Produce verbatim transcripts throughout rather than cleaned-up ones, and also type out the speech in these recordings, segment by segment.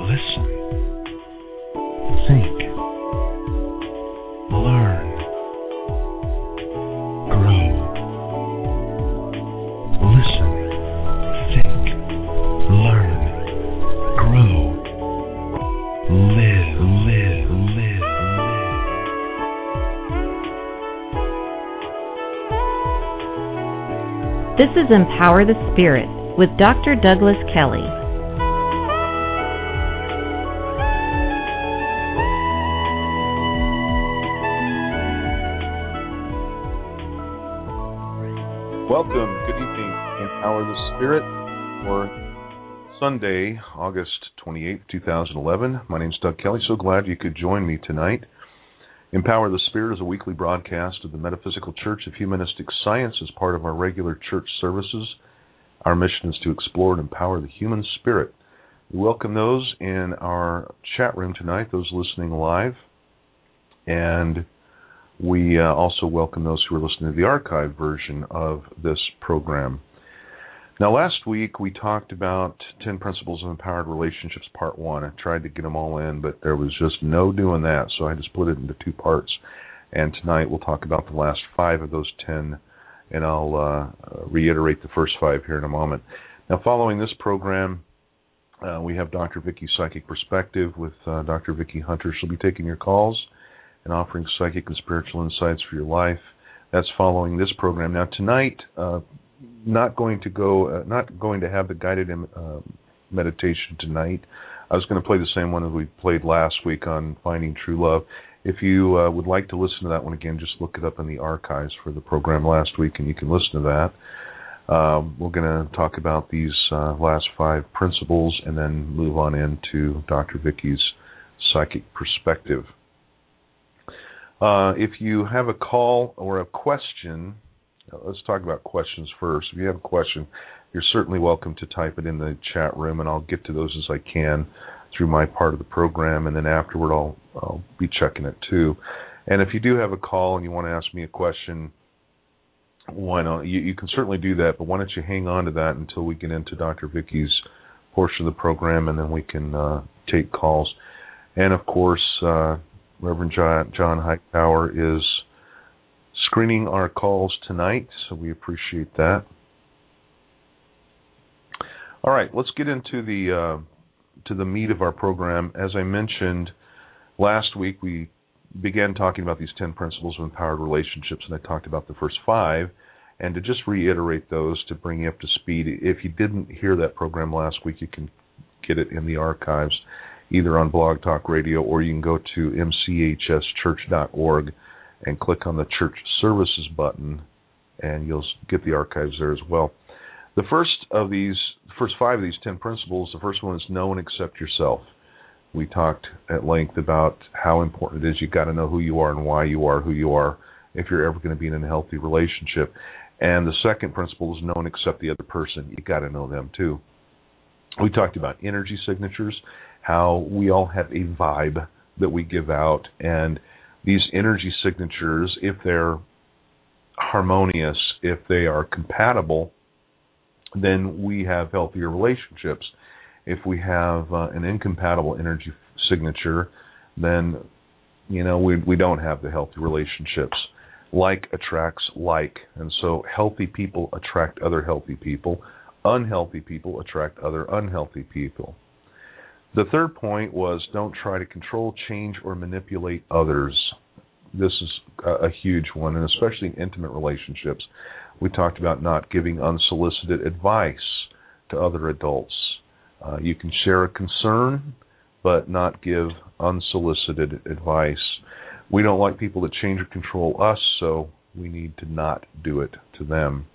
Listen. Think. Learn. Grow. Listen. Think. Learn. Grow. Live, live, live, live. This is Empower the Spirit with Doctor Douglas Kelly. Welcome. Good evening. Empower the Spirit for Sunday, August twenty-eighth, twenty eleven. My name is Doug Kelly. So glad you could join me tonight. Empower the Spirit is a weekly broadcast of the Metaphysical Church of Humanistic Science as part of our regular church services. Our mission is to explore and empower the human spirit. We welcome those in our chat room tonight, those listening live, and we uh, also welcome those who are listening to the archived version of this program. Now, last week we talked about ten Principles of Empowered Relationships, Part one. I tried to get them all in, but there was just no doing that, so I had to split it into two parts. And tonight we'll talk about the last five of those ten, and I'll uh, reiterate the first five here in a moment. Now, following this program, uh, we have Doctor Vicki's Psychic Perspective with uh, Doctor Vicki Hunter. She'll be taking your calls and offering psychic and spiritual insights for your life. That's following this program. Now, tonight, uh, not going to go, uh, not going to have the guided uh, meditation tonight. I was going to play the same one that we played last week on Finding True Love. If you uh, would like to listen to that one again, just look it up in the archives for the program last week, and you can listen to that. Um, we're going to talk about these uh, last five principles and then move on into Doctor Vicki's Psychic Perspective. Uh, if you have a call or a question, let's talk about questions first. If you have a question, you're certainly welcome to type it in the chat room, and I'll get to those as I can through my part of the program, and then afterward I'll, I'll be checking it too. And if you do have a call and you want to ask me a question, why not? You, you can certainly do that, but why don't you hang on to that until we get into Doctor Vicki's portion of the program, and then we can uh, take calls. And of course, uh, Reverend John, John Hightower is screening our calls tonight, so we appreciate that. All right, let's get into the uh, to the meat of our program. As I mentioned last week, we began talking about these ten principles of empowered relationships, and I talked about the first five. And to just reiterate those, to bring you up to speed, if you didn't hear that program last week, you can get it in the archives, either on Blog Talk Radio, or you can go to m c h s church dot org and click on the Church Services button, and you'll get the archives there as well. The first of these, the first five of these ten principles, the first one is know and accept yourself. We talked at length about how important it is. You've got to know who you are and why you are who you are if you're ever going to be in a healthy relationship. And the second principle is know and accept the other person. You've got to know them too. We talked about energy signatures, how we all have a vibe that we give out, and these energy signatures, if they're harmonious, if they are compatible, then we have healthier relationships. If we have uh, an incompatible energy signature, then, you know, we we don't have the healthy relationships. Like attracts like, and so healthy people attract other healthy people. Unhealthy people attract other unhealthy people. The third point was don't try to control, change, or manipulate others. This is a, a huge one, and especially in intimate relationships. We talked about not giving unsolicited advice to other adults. Uh, you can share a concern, but not give unsolicited advice. We don't like people to change or control us, so we need to not do it to them.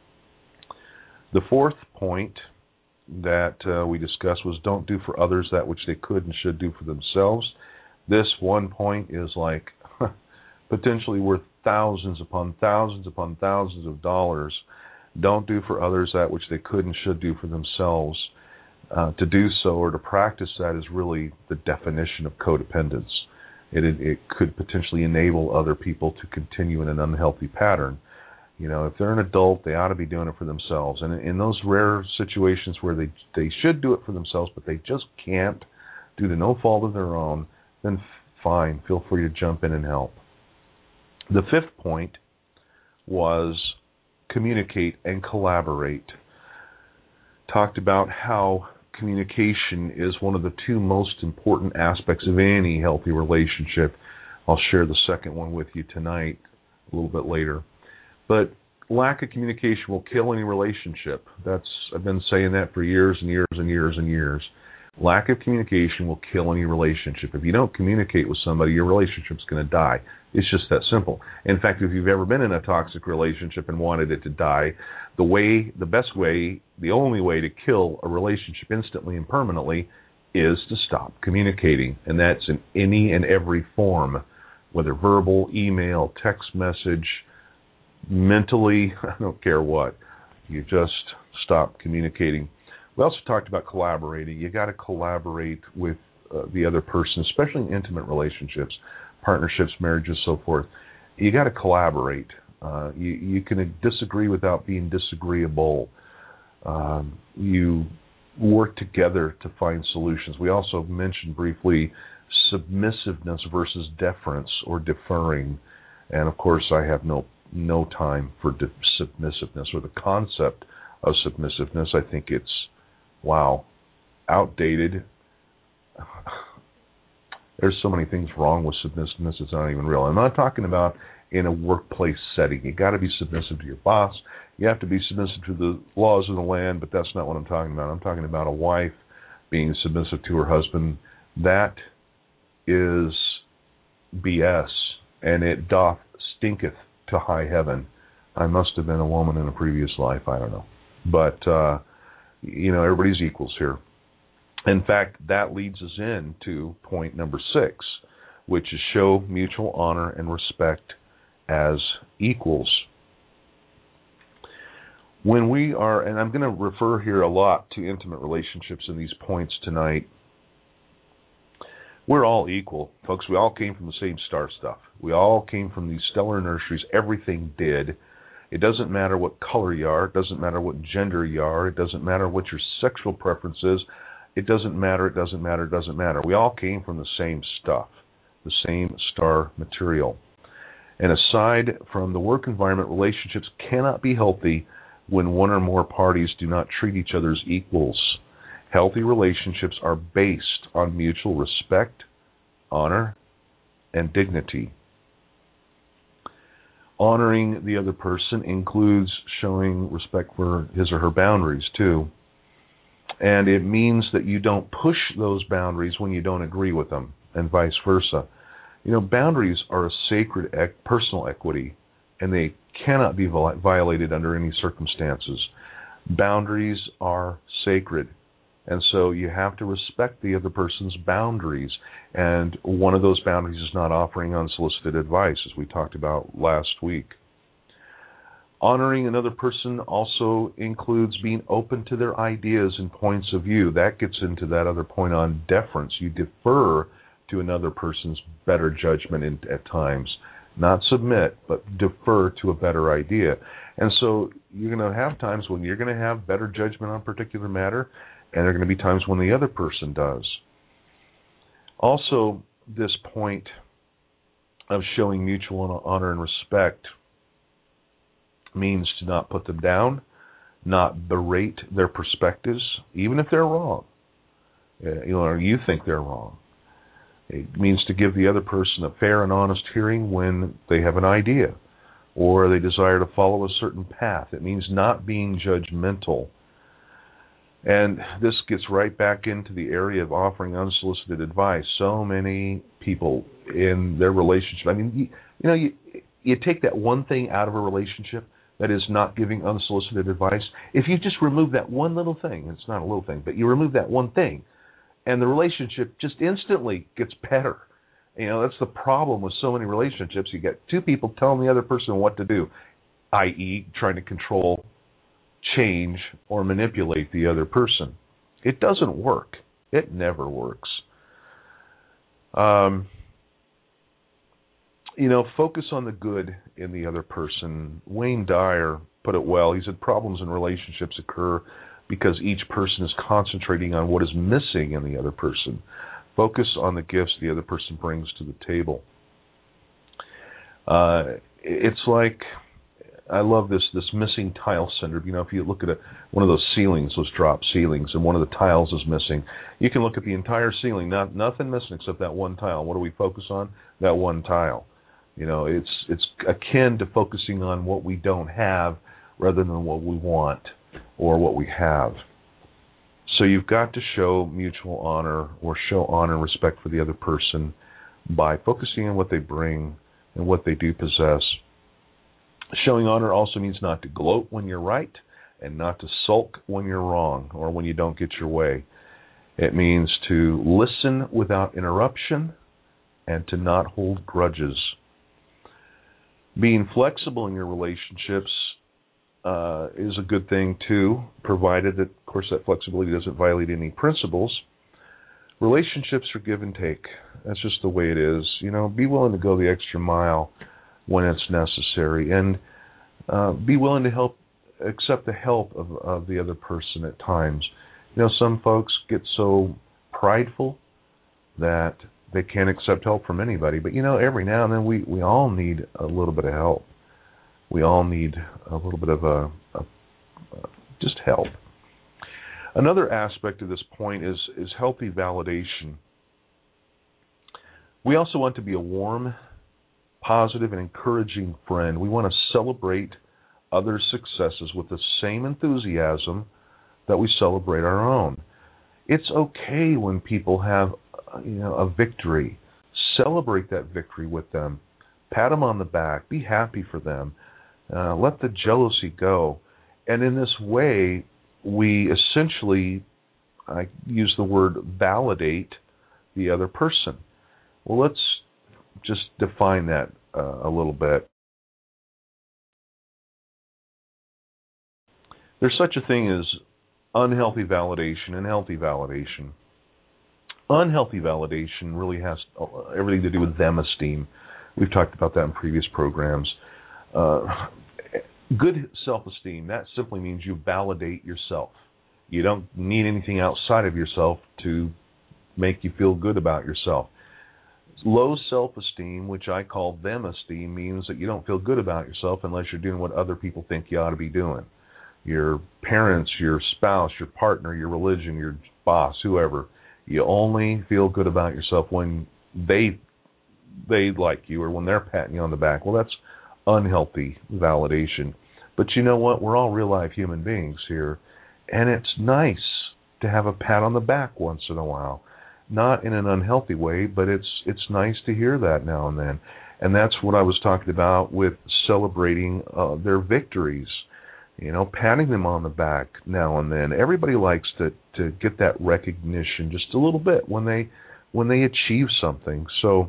The fourth point that uh, we discussed was don't do for others that which they could and should do for themselves. This one point is like potentially worth thousands upon thousands upon thousands of dollars. Don't do for others that which they could and should do for themselves. Uh, to do so or to practice that is really the definition of codependence. It, it, it could potentially enable other people to continue in an unhealthy pattern. You know, if they're an adult, they ought to be doing it for themselves. And in those rare situations where they they should do it for themselves, but they just can't, due to no fault of their own, then fine, feel free to jump in and help. The fifth point was communicate and collaborate. Talked about how communication is one of the two most important aspects of any healthy relationship. I'll share the second one with you tonight, a little bit later. But lack of communication will kill any relationship. That's I've been saying that for years and years and years and years. Lack of communication will kill any relationship. If you don't communicate with somebody, your relationship's going to die. It's just that simple. In fact, if you've ever been in a toxic relationship and wanted it to die, the way, the best way, the only way to kill a relationship instantly and permanently is to stop communicating. And that's in any and every form, whether verbal, email, text message, mentally, I don't care what. You just stop communicating. We also talked about collaborating. You got to collaborate with uh, the other person, especially in intimate relationships, partnerships, marriages, so forth. You got to collaborate. Uh, you, you can disagree without being disagreeable. Um, you work together to find solutions. We also mentioned briefly submissiveness versus deference or deferring. And of course, I have no no time for de- submissiveness or the concept of submissiveness. I think it's Wow, outdated. There's so many things wrong with submissiveness, it's not even real. I'm not talking about in a workplace setting. You got to be submissive to your boss. You have to be submissive to the laws of the land, but that's not what I'm talking about. I'm talking about a wife being submissive to her husband. That is B S, and it doth stinketh to high heaven. I must have been a woman in a previous life. I don't know. But, uh, you know, everybody's equals here. In fact, that leads us into point number six, which is show mutual honor and respect as equals. When we are, and I'm going to refer here a lot to intimate relationships in these points tonight, we're all equal. Folks, we all came from the same star stuff. We all came from these stellar nurseries. Everything did. It doesn't matter what color you are. It doesn't matter what gender you are. It doesn't matter what your sexual preference is. It doesn't matter. It doesn't matter. It doesn't matter. We all came from the same stuff, the same star material. And aside from the work environment, relationships cannot be healthy when one or more parties do not treat each other as equals. Healthy relationships are based on mutual respect, honor, and dignity. Honoring the other person includes showing respect for his or her boundaries, too. And it means that you don't push those boundaries when you don't agree with them, and vice versa. You know, boundaries are a sacred ec- personal equity, and they cannot be viol- violated under any circumstances. Boundaries are sacred. And so you have to respect the other person's boundaries. And one of those boundaries is not offering unsolicited advice, as we talked about last week. Honoring another person also includes being open to their ideas and points of view. That gets into that other point on deference. You defer to another person's better judgment in, at times. Not submit, but defer to a better idea. And so you're going to have times when you're going to have better judgment on a particular matter, and there are going to be times when the other person does. Also, this point of showing mutual honor and respect means to not put them down, not berate their perspectives, even if they're wrong, you know, or you think they're wrong. It means to give the other person a fair and honest hearing when they have an idea or they desire to follow a certain path. It means not being judgmental. And this gets right back into the area of offering unsolicited advice. So many people in their relationship, I mean, you, you know, you, you take that one thing out of a relationship, that is not giving unsolicited advice. If you just remove that one little thing, it's not a little thing, but you remove that one thing, and the relationship just instantly gets better. You know, that's the problem with so many relationships. You get two people telling the other person what to do, that is trying to control, change, or manipulate the other person. It doesn't work. It never works. Um, you know, focus on the good in the other person. Wayne Dyer put it well. He said problems in relationships occur because each person is concentrating on what is missing in the other person. Focus on the gifts the other person brings to the table. Uh, it's like, I love this this missing tile syndrome. You know, if you look at a, one of those ceilings, those drop ceilings, and one of the tiles is missing, you can look at the entire ceiling, not nothing missing except that one tile. What do we focus on? That one tile. You know, it's it's akin to focusing on what we don't have rather than what we want or what we have. So you've got to show mutual honor or show honor and respect for the other person by focusing on what they bring and what they do possess. Showing honor also means not to gloat when you're right and not to sulk when you're wrong or when you don't get your way. It means to listen without interruption and to not hold grudges. Being flexible in your relationships uh, is a good thing too, provided that, of course, that flexibility doesn't violate any principles. Relationships are give and take. That's just the way it is. You know, be willing to go the extra mile when it's necessary, and uh, be willing to help, accept the help of, of the other person at times. You know, some folks get so prideful that they can't accept help from anybody. But, you know, every now and then we, we all need a little bit of help. We all need a little bit of a, a, a just help. Another aspect of this point is, is healthy validation. We also want to be a warm, positive, and encouraging friend. We want to celebrate other successes with the same enthusiasm that we celebrate our own. It's okay when people have, you know, a victory. Celebrate that victory with them. Pat them on the back. Be happy for them. Uh, let the jealousy go. And in this way, we essentially, I use the word validate the other person. Well, let's just define that uh, a little bit. There's such a thing as unhealthy validation and healthy validation. Unhealthy validation really has everything to do with them esteem. We've talked about that in previous programs. Uh, good self-esteem, that simply means you validate yourself. You don't need anything outside of yourself to make you feel good about yourself. Low self-esteem, which I call them esteem, means that you don't feel good about yourself unless you're doing what other people think you ought to be doing. Your parents, your spouse, your partner, your religion, your boss, whoever. You only feel good about yourself when they they like you or when they're patting you on the back. Well, that's unhealthy validation. But you know what? We're all real life human beings here, and it's nice to have a pat on the back once in a while. Not in an unhealthy way, but it's it's nice to hear that now and then. And that's what I was talking about with celebrating uh, their victories. You know, patting them on the back now and then. Everybody likes to, to get that recognition just a little bit when they when they achieve something. So,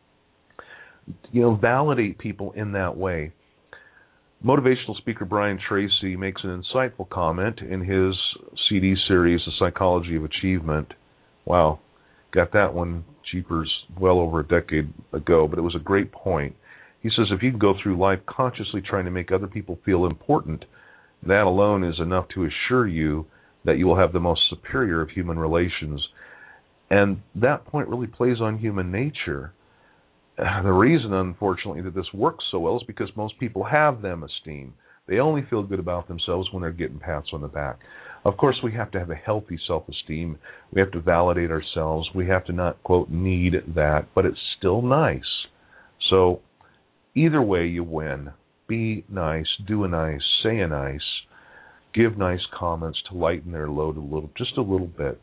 you know, validate people in that way. Motivational speaker Brian Tracy makes an insightful comment in his C D series, The Psychology of Achievement. Wow, got that one cheapers well over a decade ago, but it was a great point. He says if you can go through life consciously trying to make other people feel important, that alone is enough to assure you that you will have the most superior of human relations. And that point really plays on human nature. The reason, unfortunately, that this works so well is because most people have them esteem. They only feel good about themselves when they're getting pats on the back. Of course, we have to have a healthy self-esteem. We have to validate ourselves. We have to not, quote, need that, but it's still nice. So either way, you win. Be nice, do a nice, say a nice, give nice comments to lighten their load a little, just a little bit.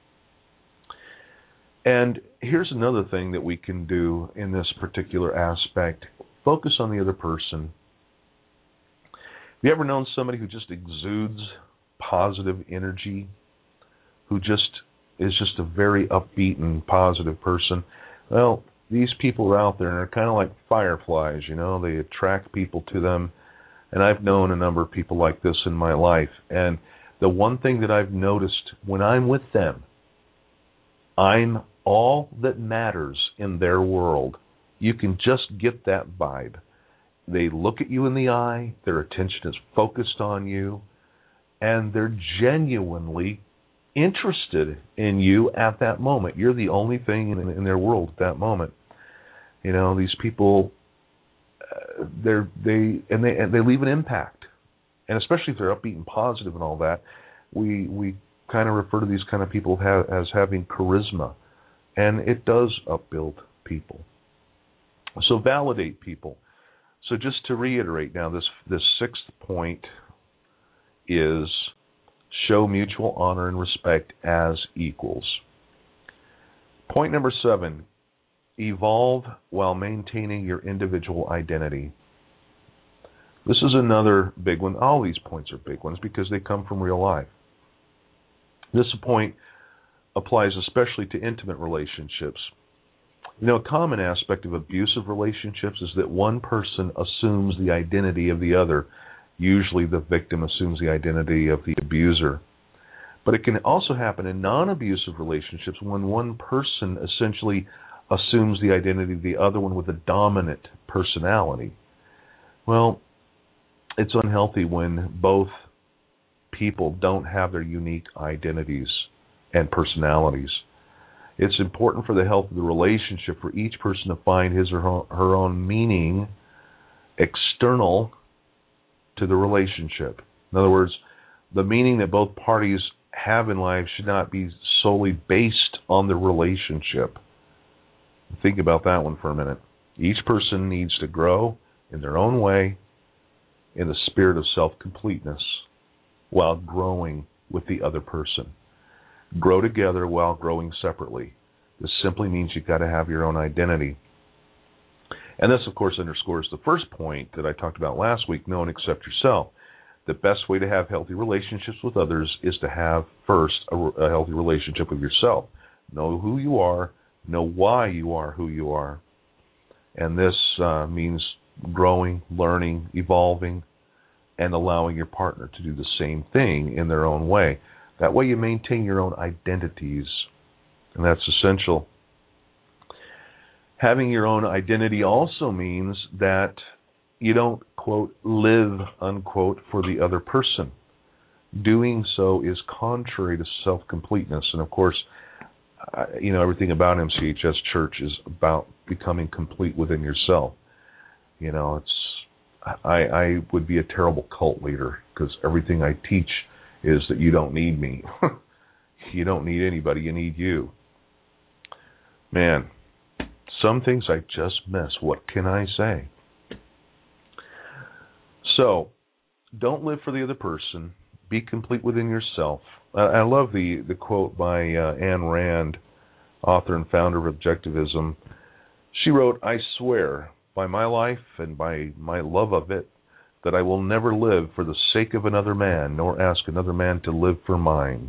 And here's another thing that we can do in this particular aspect. Focus on the other person. Have you ever known somebody who just exudes positive energy, who just is just a very upbeat and positive person? Well, these people are out there and they're kind of like fireflies, you know. They attract people to them. And I've known a number of people like this in my life. And the one thing that I've noticed when I'm with them, I'm all that matters in their world. You can just get that vibe. They look at you in the eye, their attention is focused on you, and they're genuinely interested in you at that moment. You're the only thing in, in their world at that moment. You know, these people, uh, they're they and they and they leave an impact, and especially if they're upbeat and positive and all that, we we kind of refer to these kind of people ha- as having charisma, and it does upbuild people. So validate people. So just to reiterate now, this this sixth point is show mutual honor and respect as equals. Point number seven, evolve while maintaining your individual identity. This is another big one. All these points are big ones because they come from real life. This point applies especially to intimate relationships. You know, a common aspect of abusive relationships is that one person assumes the identity of the other. Usually the victim assumes the identity of the abuser. But it can also happen in non-abusive relationships when one person essentially assumes the identity of the other one with a dominant personality. Well, it's unhealthy when both people don't have their unique identities and personalities. It's important for the health of the relationship for each person to find his or her own meaning external to the relationship. In other words, the meaning that both parties have in life should not be solely based on the relationship. Think about that one for a minute. Each person needs to grow in their own way in the spirit of self-completeness while growing with the other person. Grow together while growing separately. This simply means you've got to have your own identity. And this, of course, underscores the first point that I talked about last week, know and accept yourself. The best way to have healthy relationships with others is to have, first, a, a healthy relationship with yourself. Know who you are, know why you are who you are. And this uh, means growing, learning, evolving, and allowing your partner to do the same thing in their own way. That way you maintain your own identities, and that's essential. Having your own identity also means that you don't, quote, live, unquote, for the other person. Doing so is contrary to self-completeness. And, of course, uh, you know, everything about M C H S Church is about becoming complete within yourself. You know, it's I, I would be a terrible cult leader because everything I teach is that you don't need me. You don't need anybody. You need you. Man, some things I just miss. What can I say? So, don't live for the other person. Be complete within yourself. Uh, I love the, the quote by uh, Ayn Rand, author and founder of Objectivism. She wrote, "I swear by my life and by my love of it that I will never live for the sake of another man, nor ask another man to live for mine."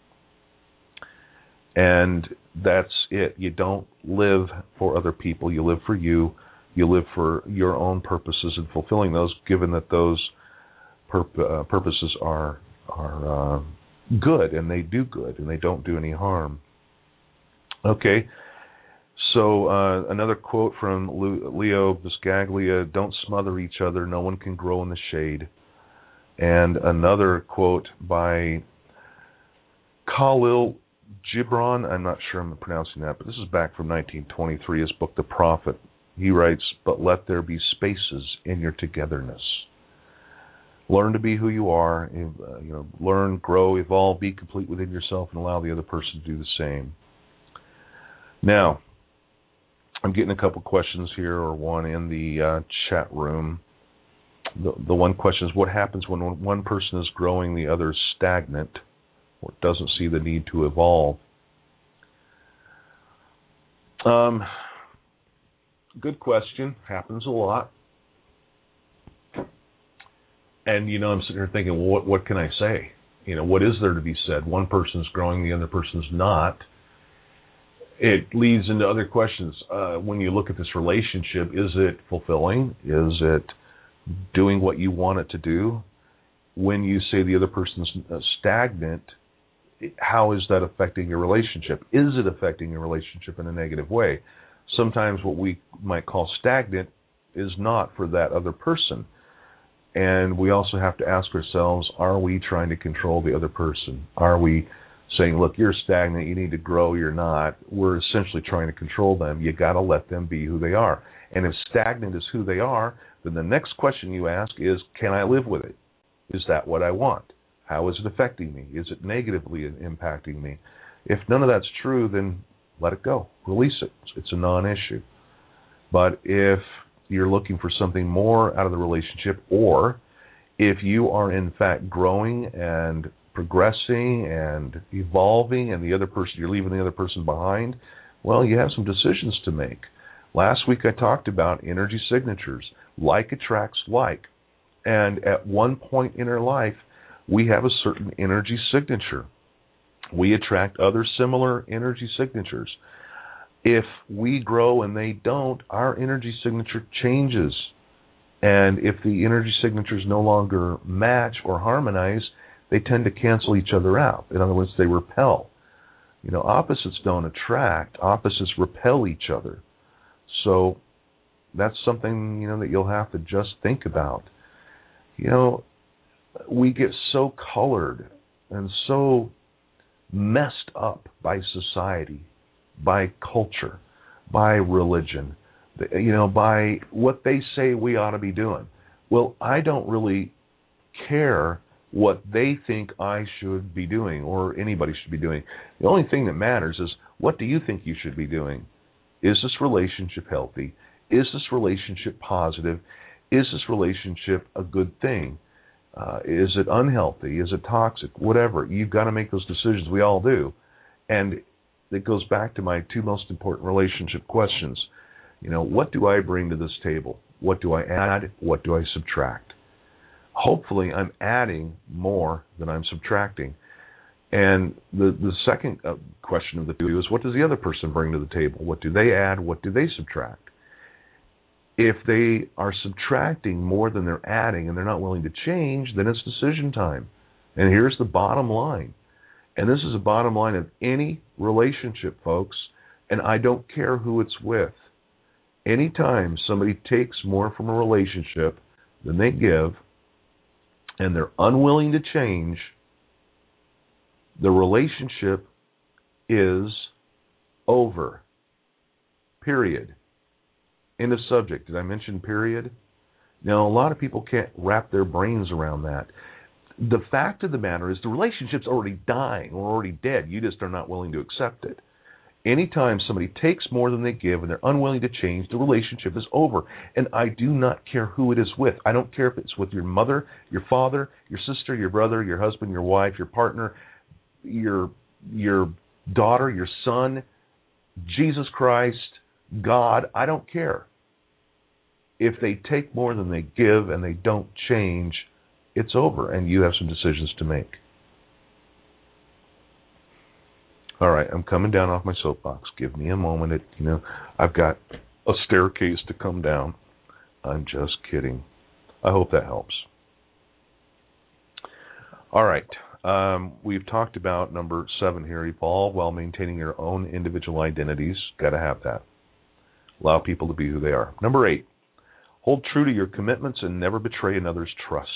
And that's it. You don't live for other people. You live for you. You live for your own purposes and fulfilling those, given that those purp- uh, purposes are are uh, good, and they do good, and they don't do any harm. Okay, so uh, another quote from Leo Buscaglia, "Don't smother each other. No one can grow in the shade." And another quote by Khalil Gibran, I'm not sure I'm pronouncing that, but this is back from nineteen twenty-three, his book, The Prophet. He writes, "But let there be spaces in your togetherness." Learn to be who you are. You know, learn, grow, evolve, be complete within yourself, and allow the other person to do the same. Now, I'm getting a couple questions here, or one in the uh, chat room. The, the one question is, what happens when one person is growing, the other is stagnant, or doesn't see the need to evolve? Um, good question. Happens a lot. And, you know, I'm sitting here thinking, well, what, what can I say? You know, what is there to be said? One person's growing, the other person's not. It leads into other questions. Uh, when you look at this relationship, is it fulfilling? Is it doing what you want it to do? When you say the other person's stagnant, how is that affecting your relationship? Is it affecting your relationship in a negative way? Sometimes what we might call stagnant is not for that other person. And we also have to ask ourselves, are we trying to control the other person? Are we saying, look, you're stagnant, you need to grow, you're not. We're essentially trying to control them. You got to let them be who they are. And if stagnant is who they are, then the next question you ask is, can I live with it? Is that what I want? How is it affecting me? Is it negatively impacting me? If none of that's true, then let it go. Release it. It's a non-issue. But if you're looking for something more out of the relationship, or if you are in fact growing and progressing and evolving, and the other person, you're leaving the other person behind, well, you have some decisions to make. Last week I talked about energy signatures. Like attracts like. And at one point in our life, we have a certain energy signature. We attract other similar energy signatures. If we grow and they don't, our energy signature changes. And if the energy signatures no longer match or harmonize, they tend to cancel each other out. In other words, they repel. You know, opposites don't attract. Opposites repel each other. So that's something, you know, that you'll have to just think about. You know, we get so colored and so messed up by society, by culture, by religion, you know, by what they say we ought to be doing. Well, I don't really care what they think I should be doing or anybody should be doing. The only thing that matters is, what do you think you should be doing? Is this relationship healthy? Is this relationship positive? Is this relationship a good thing? Uh, is it unhealthy? Is it toxic? Whatever. You've got to make those decisions. We all do. And it goes back to my two most important relationship questions. You know, what do I bring to this table? What do I add? What do I subtract? Hopefully I'm adding more than I'm subtracting. And the, the second uh, question of the two is, what does the other person bring to the table? What do they add? What do they subtract? If they are subtracting more than they're adding and they're not willing to change, then it's decision time. And here's the bottom line. And this is the bottom line of any relationship, folks, and I don't care who it's with. Anytime somebody takes more from a relationship than they give, and they're unwilling to change, the relationship is over. Period. End of subject. Did I mention period? Now, a lot of people can't wrap their brains around that. The fact of the matter is the relationship's already dying or already dead. You just are not willing to accept it. Anytime somebody takes more than they give and they're unwilling to change, the relationship is over. And I do not care who it is with. I don't care if it's with your mother, your father, your sister, your brother, your husband, your wife, your partner, your your daughter, your son, Jesus Christ, God. I don't care. If they take more than they give and they don't change, it's over, and you have some decisions to make. All right, I'm coming down off my soapbox. Give me a moment. It, you know, I've got a staircase to come down. I'm just kidding. I hope that helps. All right, um, we've talked about number seven here. Evolve while maintaining your own individual identities. Got to have that. Allow people to be who they are. Number eight, hold true to your commitments and never betray another's trust.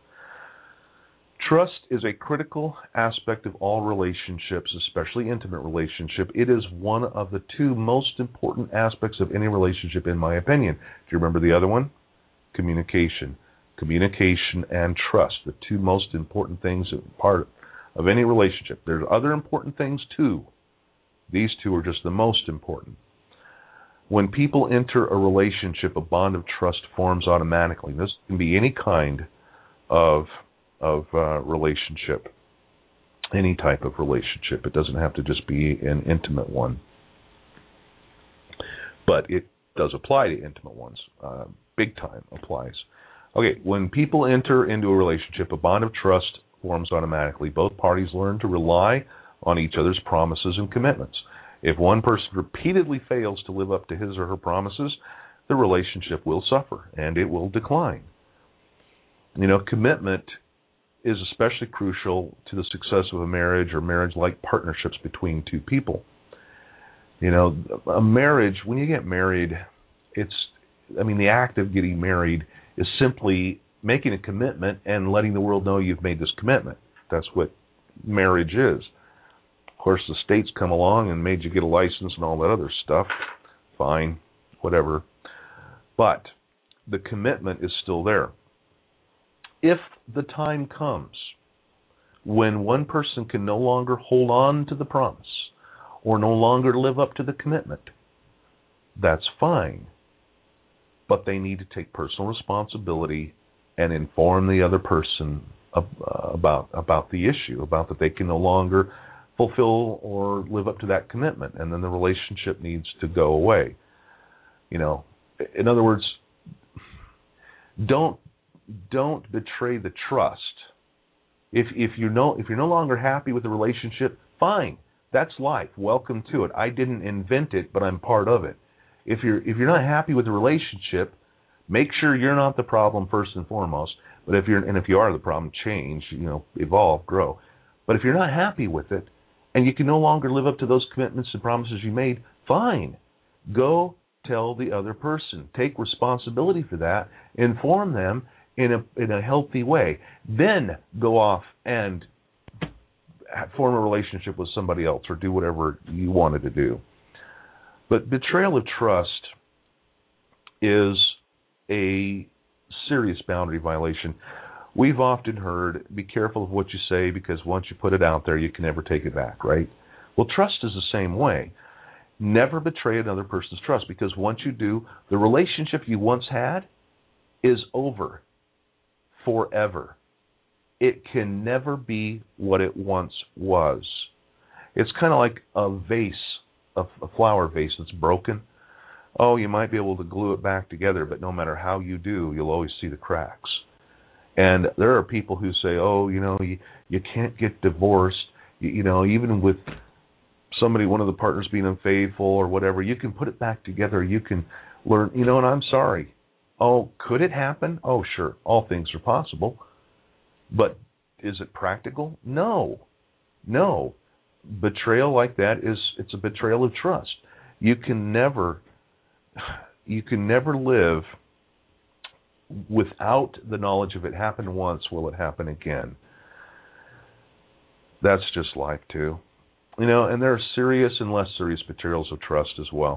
Trust is a critical aspect of all relationships, especially intimate relationship. It is one of the two most important aspects of any relationship, in my opinion. Do you remember the other one? Communication. Communication and trust, the two most important things as part of any relationship. There's other important things too. These two are just the most important. When people enter a relationship, a bond of trust forms automatically. This can be any kind of of uh, relationship, any type of relationship. It doesn't have to just be an intimate one. But it does apply to intimate ones. Uh, big time applies. Okay, when people enter into a relationship, a bond of trust forms automatically. Both parties learn to rely on each other's promises and commitments. If one person repeatedly fails to live up to his or her promises, the relationship will suffer and it will decline. You know, commitment is especially crucial to the success of a marriage or marriage-like partnerships between two people. You know, a marriage, when you get married, it's, I mean, the act of getting married is simply making a commitment and letting the world know you've made this commitment. That's what marriage is. course, the state's come along and made you get a license and all that other stuff. Fine, whatever. But the commitment is still there. If the time comes when one person can no longer hold on to the promise or no longer live up to the commitment, that's fine. But they need to take personal responsibility and inform the other person of, uh, about about the issue, about that they can no longer fulfill or live up to that commitment, and then the relationship needs to go away. You know, in other words, don't don't betray the trust. If if you know if you're no longer happy with the relationship, fine. That's life. Welcome to it. I didn't invent it, but I'm part of it. If you're if you're not happy with the relationship, make sure you're not the problem first and foremost. But if you're and if you are the problem, change, you know, evolve, grow. But if you're not happy with it and you can no longer live up to those commitments and promises you made, fine. Go tell the other person. Take responsibility for that. Inform them in a in a healthy way. Then go off and form a relationship with somebody else or do whatever you wanted to do. But betrayal of trust is a serious boundary violation. We've often heard, be careful of what you say because once you put it out there, you can never take it back, right? Well, trust is the same way. Never betray another person's trust because once you do, the relationship you once had is over forever. It can never be what it once was. It's kind of like a vase, a, a flower vase that's broken. Oh, you might be able to glue it back together, but no matter how you do, you'll always see the cracks. And there are people who say, oh, you know, you, you can't get divorced. You, you know, even with somebody, one of the partners being unfaithful or whatever, you can put it back together. You can learn, you know, and I'm sorry. Oh, could it happen? Oh, sure. All things are possible. But is it practical? No. No. Betrayal like that is, it's a betrayal of trust. You can never, you can never live without the knowledge of it happened once, will it happen again? That's just life too. You know, and there are serious and less serious betrayals of trust as well.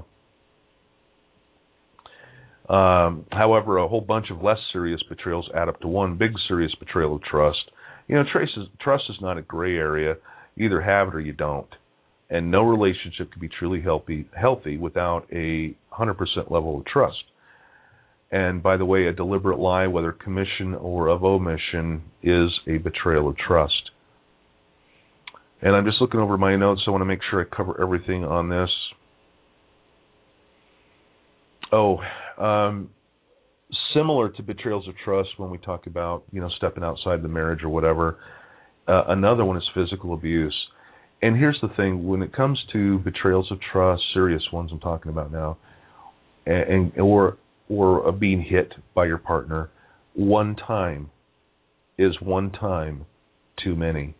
Um, however, a whole bunch of less serious betrayals add up to one big serious betrayal of trust. You know, trust is, trust is not a gray area. You either have it or you don't. And no relationship can be truly healthy, healthy without a one hundred percent level of trust. And by the way, a deliberate lie, whether commission or of omission, is a betrayal of trust. And I'm just looking over my notes. So I want to make sure I cover everything on this. Oh, um, similar to betrayals of trust when we talk about, you know, stepping outside the marriage or whatever, uh, another one is physical abuse. And here's the thing, when it comes to betrayals of trust, serious ones I'm talking about now, and, and or or being hit by your partner, one time is one time too many.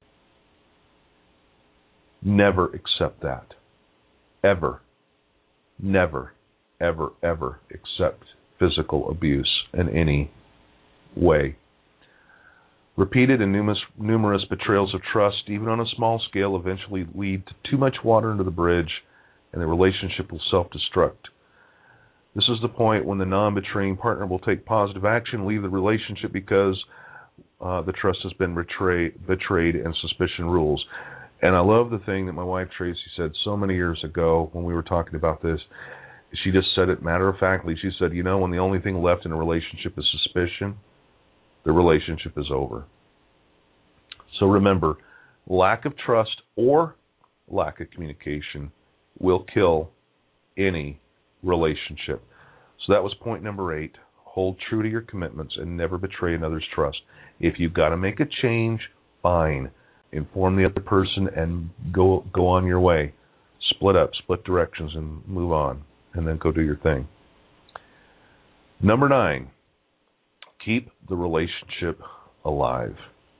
Never accept that. Ever. Never, ever, ever accept physical abuse in any way. Repeated and numerous, numerous betrayals of trust, even on a small scale, eventually lead to too much water under the bridge, and the relationship will self-destruct. This is the point when the non-betraying partner will take positive action, leave the relationship because uh, the trust has been betray, betrayed and suspicion rules. And I love the thing that my wife Tracy said so many years ago when we were talking about this. She just said it matter-of-factly. She said, you know, when the only thing left in a relationship is suspicion, the relationship is over. So remember, lack of trust or lack of communication will kill any relationship. So that was point number eight. Hold true to your commitments and never betray another's trust. If you've got to make a change, fine. Inform the other person and go go on your way. Split up, split directions, and move on. And then go do your thing. Number nine, keep the relationship alive.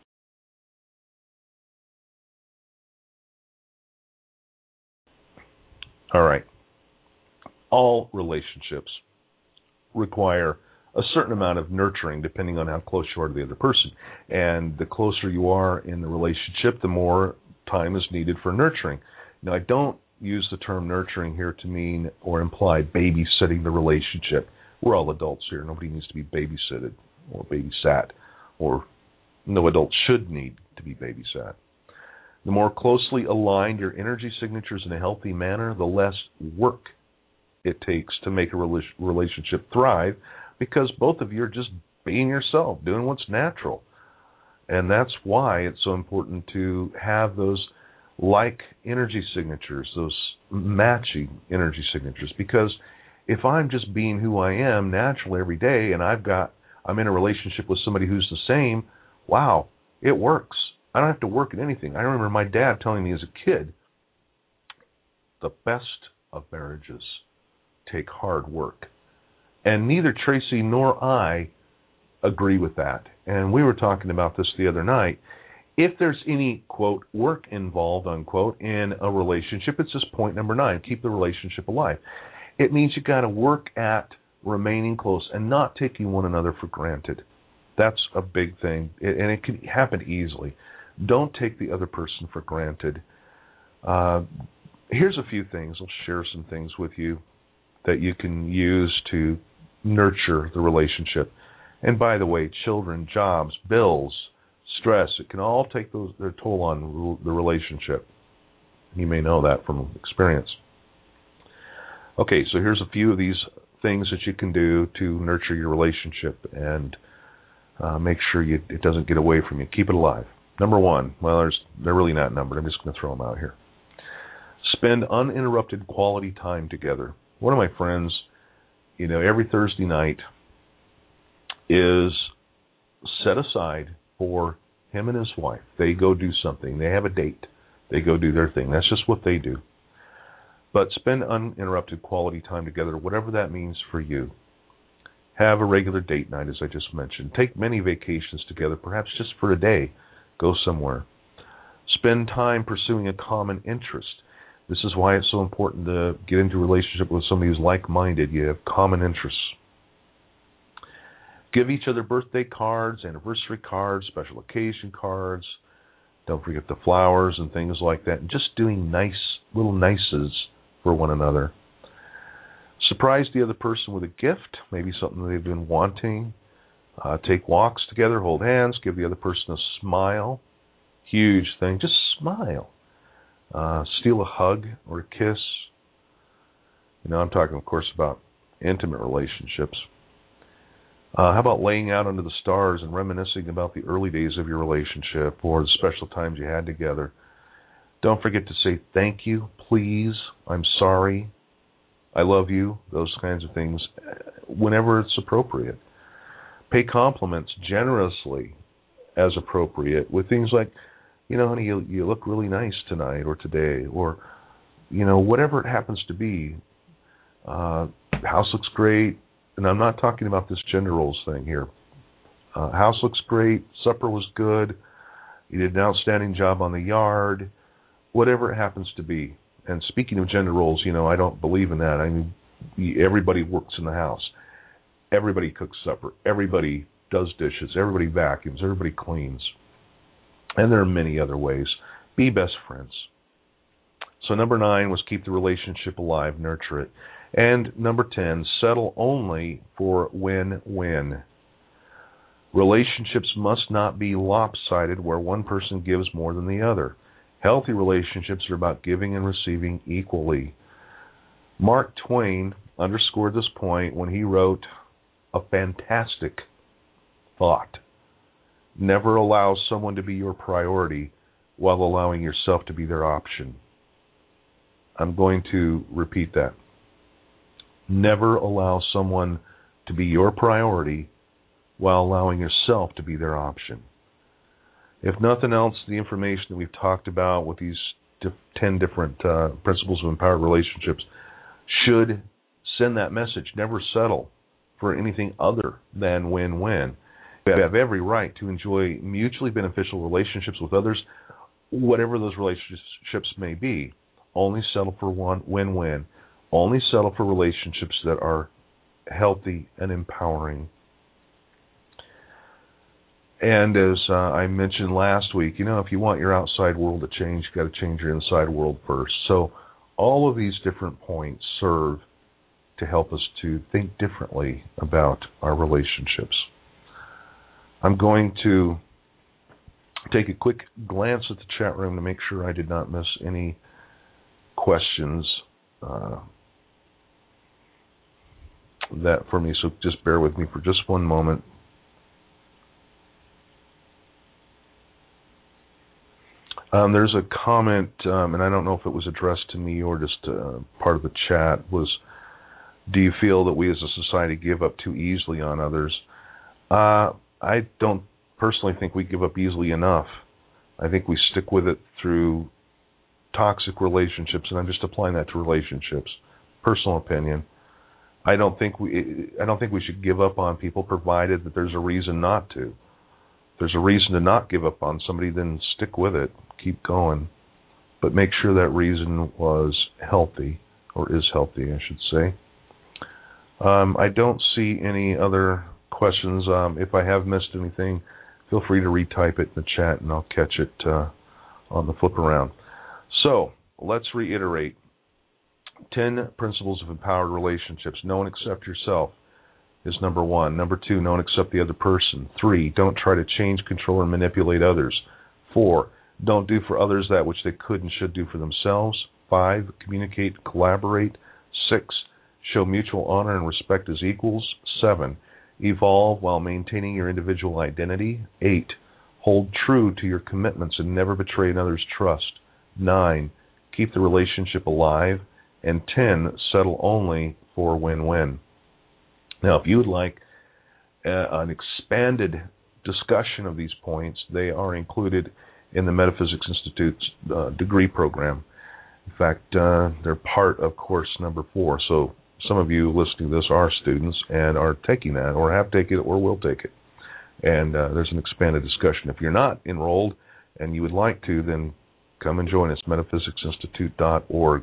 All right. All relationships require a certain amount of nurturing depending on how close you are to the other person. And the closer you are in the relationship, the more time is needed for nurturing. Now, I don't use the term nurturing here to mean or imply babysitting the relationship. We're all adults here. Nobody needs to be babysitted or babysat, or no adult should need to be babysat. The more closely aligned your energy signatures in a healthy manner, the less work it takes to make a relationship thrive, because both of you are just being yourself, doing what's natural. And that's why it's so important to have those like energy signatures, those matching energy signatures, because if I'm just being who I am naturally every day, and I've got I'm in a relationship with somebody who's the same, wow, it works. I don't have to work at anything. I remember my dad telling me as a kid, the best of marriages take hard work. And neither Tracy nor I agree with that. And we were talking about this the other night. If there's any, quote, work involved, unquote, in a relationship, it's just point number nine, keep the relationship alive. It means you got to work at remaining close and not taking one another for granted. That's a big thing, and it can happen easily. Don't take the other person for granted. Uh, here's a few things. I'll share some things with you that you can use to nurture the relationship. And by the way, children, jobs, bills, stress, it can all take those, their toll on the relationship. You may know that from experience. Okay, so here's a few of these things that you can do to nurture your relationship and uh, make sure you, it doesn't get away from you. Keep it alive. Number one, well, there's, they're really not numbered. I'm just going to throw them out here. Spend uninterrupted quality time together. One of my friends, you know, every Thursday night is set aside for him and his wife. They go do something. They have a date. They go do their thing. That's just what they do. But spend uninterrupted quality time together, whatever that means for you. Have a regular date night, as I just mentioned. Take many vacations together, perhaps just for a day. Go somewhere. Spend time pursuing a common interest. This is why it's so important to get into a relationship with somebody who's like-minded. You have common interests. Give each other birthday cards, anniversary cards, special occasion cards. Don't forget the flowers and things like that. And just doing nice little nices for one another. Surprise the other person with a gift, maybe something they've been wanting. Uh, take walks together, hold hands, give the other person a smile. Huge thing. Just smile. Uh, steal a hug or a kiss. You know, I'm talking, of course, about intimate relationships. Uh, how about laying out under the stars and reminiscing about the early days of your relationship or the special times you had together? Don't forget to say thank you, please, I'm sorry, I love you, those kinds of things, whenever it's appropriate. Pay compliments generously as appropriate with things like, you know, honey, you, you look really nice tonight or today, or, you know, whatever it happens to be. Uh, house looks great. And I'm not talking about this gender roles thing here. Uh, house looks great. Supper was good. You did an outstanding job on the yard. Whatever it happens to be. And speaking of gender roles, you know, I don't believe in that. I mean, everybody works in the house. Everybody cooks supper. Everybody does dishes. Everybody vacuums. Everybody cleans. And there are many other ways. Be best friends. So number nine was keep the relationship alive, nurture it. And number ten, settle only for win-win. Relationships must not be lopsided where one person gives more than the other. Healthy relationships are about giving and receiving equally. Mark Twain underscored this point when he wrote a fantastic thought. Never allow someone to be your priority while allowing yourself to be their option. I'm going to repeat that. Never allow someone to be your priority while allowing yourself to be their option. If nothing else, the information that we've talked about with these ten different uh, principles of empowered relationships should send that message. Never settle for anything other than win-win. You have every right to enjoy mutually beneficial relationships with others, whatever those relationships may be. Only settle for one win-win. Only settle for relationships that are healthy and empowering. And as uh, I mentioned last week, you know, if you want your outside world to change, you've got to change your inside world first. So all of these different points serve to help us to think differently about our relationships. I'm going to take a quick glance at the chat room to make sure I did not miss any questions uh, that for me, so just bear with me for just one moment. Um, there's a comment, um, and I don't know if it was addressed to me or just uh, part of the chat, was, do you feel that we as a society give up too easily on others? Uh, I don't personally think we give up easily enough. I think we stick with it through toxic relationships, and I'm just applying that to relationships. Personal opinion. I don't think we I don't think we should give up on people, provided that there's a reason not to. If there's a reason to not give up on somebody, then stick with it. Keep going. But make sure that reason was healthy, or is healthy, I should say. Um, I don't see any other questions. Um, if I have missed anything, feel free to retype it in the chat, and I'll catch it uh, on the flip around. So, let's reiterate. Ten principles of empowered relationships. Know and accept yourself is number one. Number two, know and accept the other person. Three, don't try to change, control, or manipulate others. Four, don't do for others that which they could and should do for themselves. Five, communicate, collaborate. Six, show mutual honor and respect as equals. Seven, evolve while maintaining your individual identity. Eight, hold true to your commitments and never betray another's trust. Nine, keep the relationship alive. And ten, settle only for win-win. Now, if you would like uh, an expanded discussion of these points, they are included in the Metaphysics Institute's uh, degree program. In fact, uh, they're part of course number four. So some of you listening to this are students and are taking that, or have taken it, or will take it. And uh, there's an expanded discussion. If you're not enrolled and you would like to, then come and join us, metaphysics institute dot org.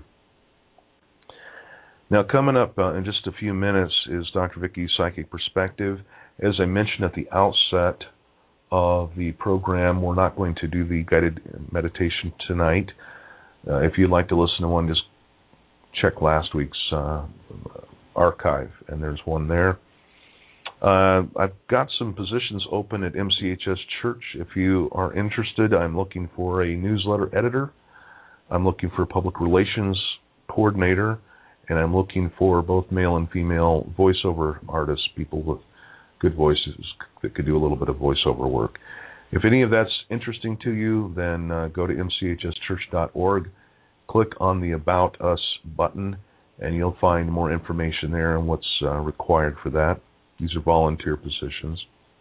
Now, coming up uh, in just a few minutes is Doctor Vicky's Psychic Perspective. As I mentioned at the outset of the program, we're not going to do the guided meditation tonight. Uh, if you'd like to listen to one, just check last week's uh, archive, and there's one there. Uh, I've got some positions open at M C H S Church. If you are interested, I'm looking for a newsletter editor. I'm looking for a public relations coordinator. And I'm looking for both male and female voiceover artists, people with good voices that could do a little bit of voiceover work. If any of that's interesting to you, then uh, go to M C H S church dot org, click on the About Us button, and you'll find more information there on what's uh, required for that. These are volunteer positions.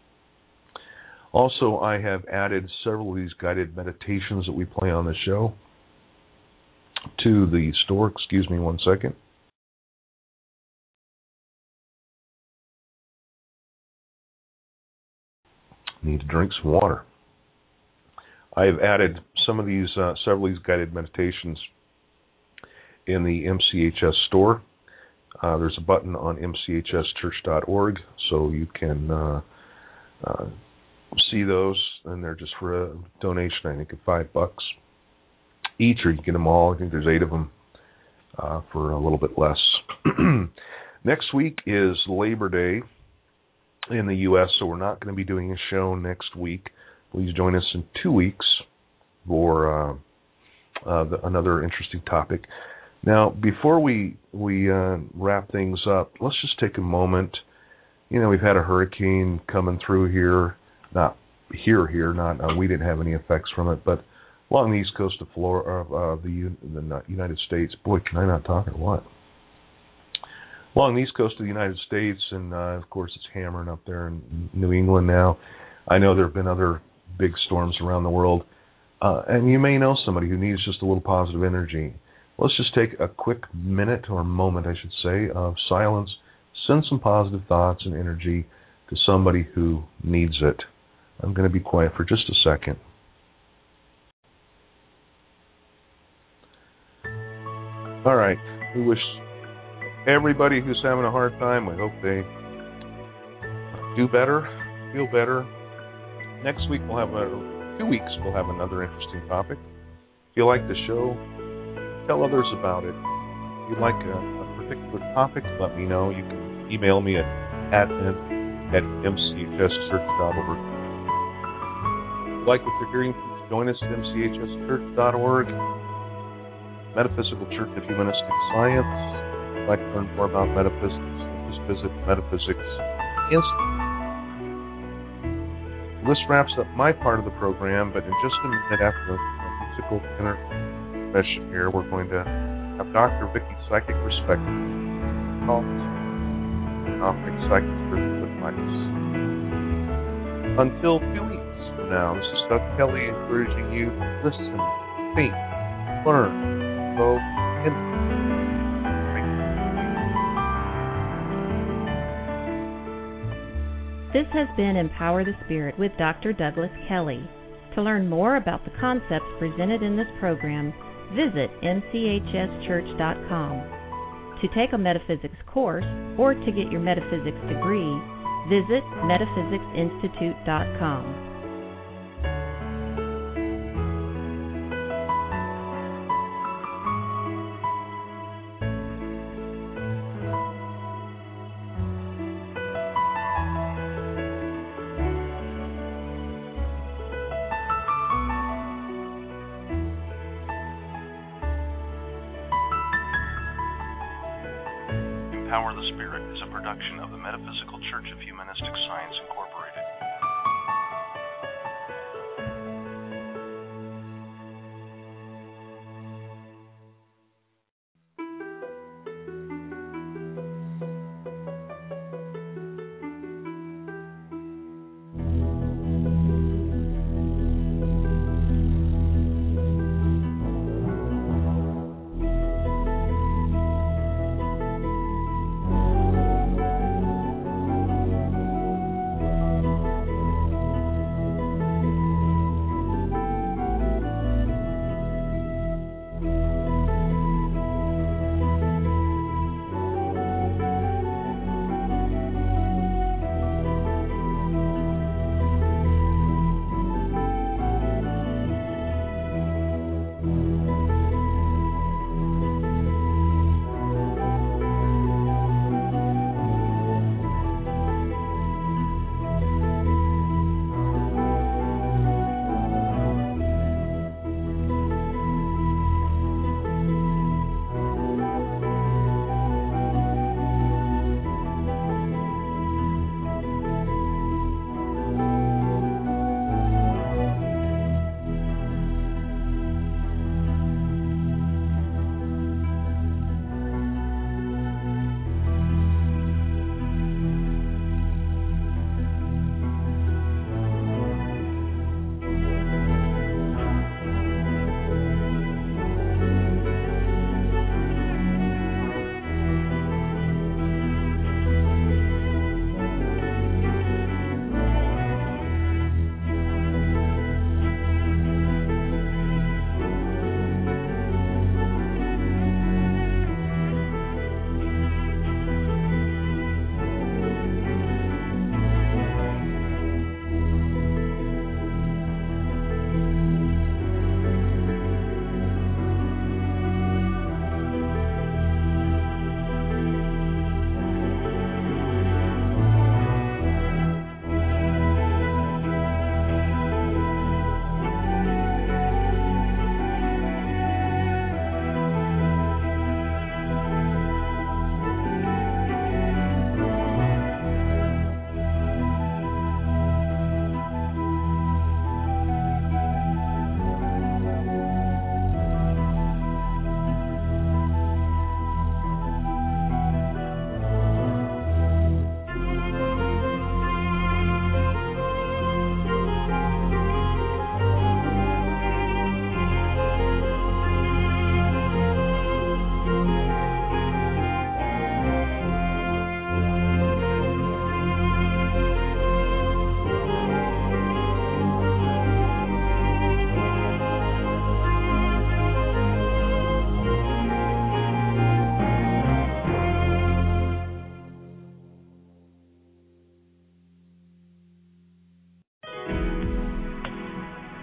Also, I have added several of these guided meditations that we play on the show to the store. Excuse me one second. Need to drink some water. I have added some of these, uh, several of these guided meditations in the M C H S store. Uh, there's a button on M C H S church dot org, so you can uh, uh, see those, and they're just for a donation, I think, of five bucks each, or you can get them all. I think there's eight of them uh, for a little bit less. Next week is Labor Day in the U S, so we're not going to be doing a show next week. Please join us in two weeks for uh, uh, the, another interesting topic. Now, before we we uh, wrap things up, let's just take a moment. You know, we've had a hurricane coming through here, not here, here, not uh, we didn't have any effects from it, but along the east coast of Florida, uh, the, the United States. Boy, can I not talk or what? Along the east coast of the United States, and uh, of course it's hammering up there in New England now. I know there have been other big storms around the world, uh, and you may know somebody who needs just a little positive energy. Let's just take a quick minute, or moment I should say, of silence. Send some positive thoughts and energy to somebody who needs it. I'm going to be quiet for just a second. All right, we wish everybody who's having a hard time, we hope they do better, feel better, next week we'll have a, two weeks we'll have another interesting topic. If you like the show, tell others about it. If you like a, a particular topic, let me know. You can email me at admin at m c h s church dot org. If you like what you're hearing, please join us at m c h s church dot org. Metaphysical Church of Humanistic Science. If you'd like to learn more about metaphysics, just visit Metaphysics Institute. This wraps up my part of the program, but in just a minute after the musical intermission here, we're going to have Doctor Vicky Psychic Respect call Gnostic Psychic Spiritual Advice. Until two weeks from now, this is Doug Kelly encouraging you to listen, think, learn, grow, and This has been Empower the Spirit with Doctor Douglas Kelly. To learn more about the concepts presented in this program, visit m c h s church dot com. To take a metaphysics course or to get your metaphysics degree, visit metaphysics institute dot com. Empower the Spirit is a production of the Metaphysical Church of Humanistic Science, Incorporated.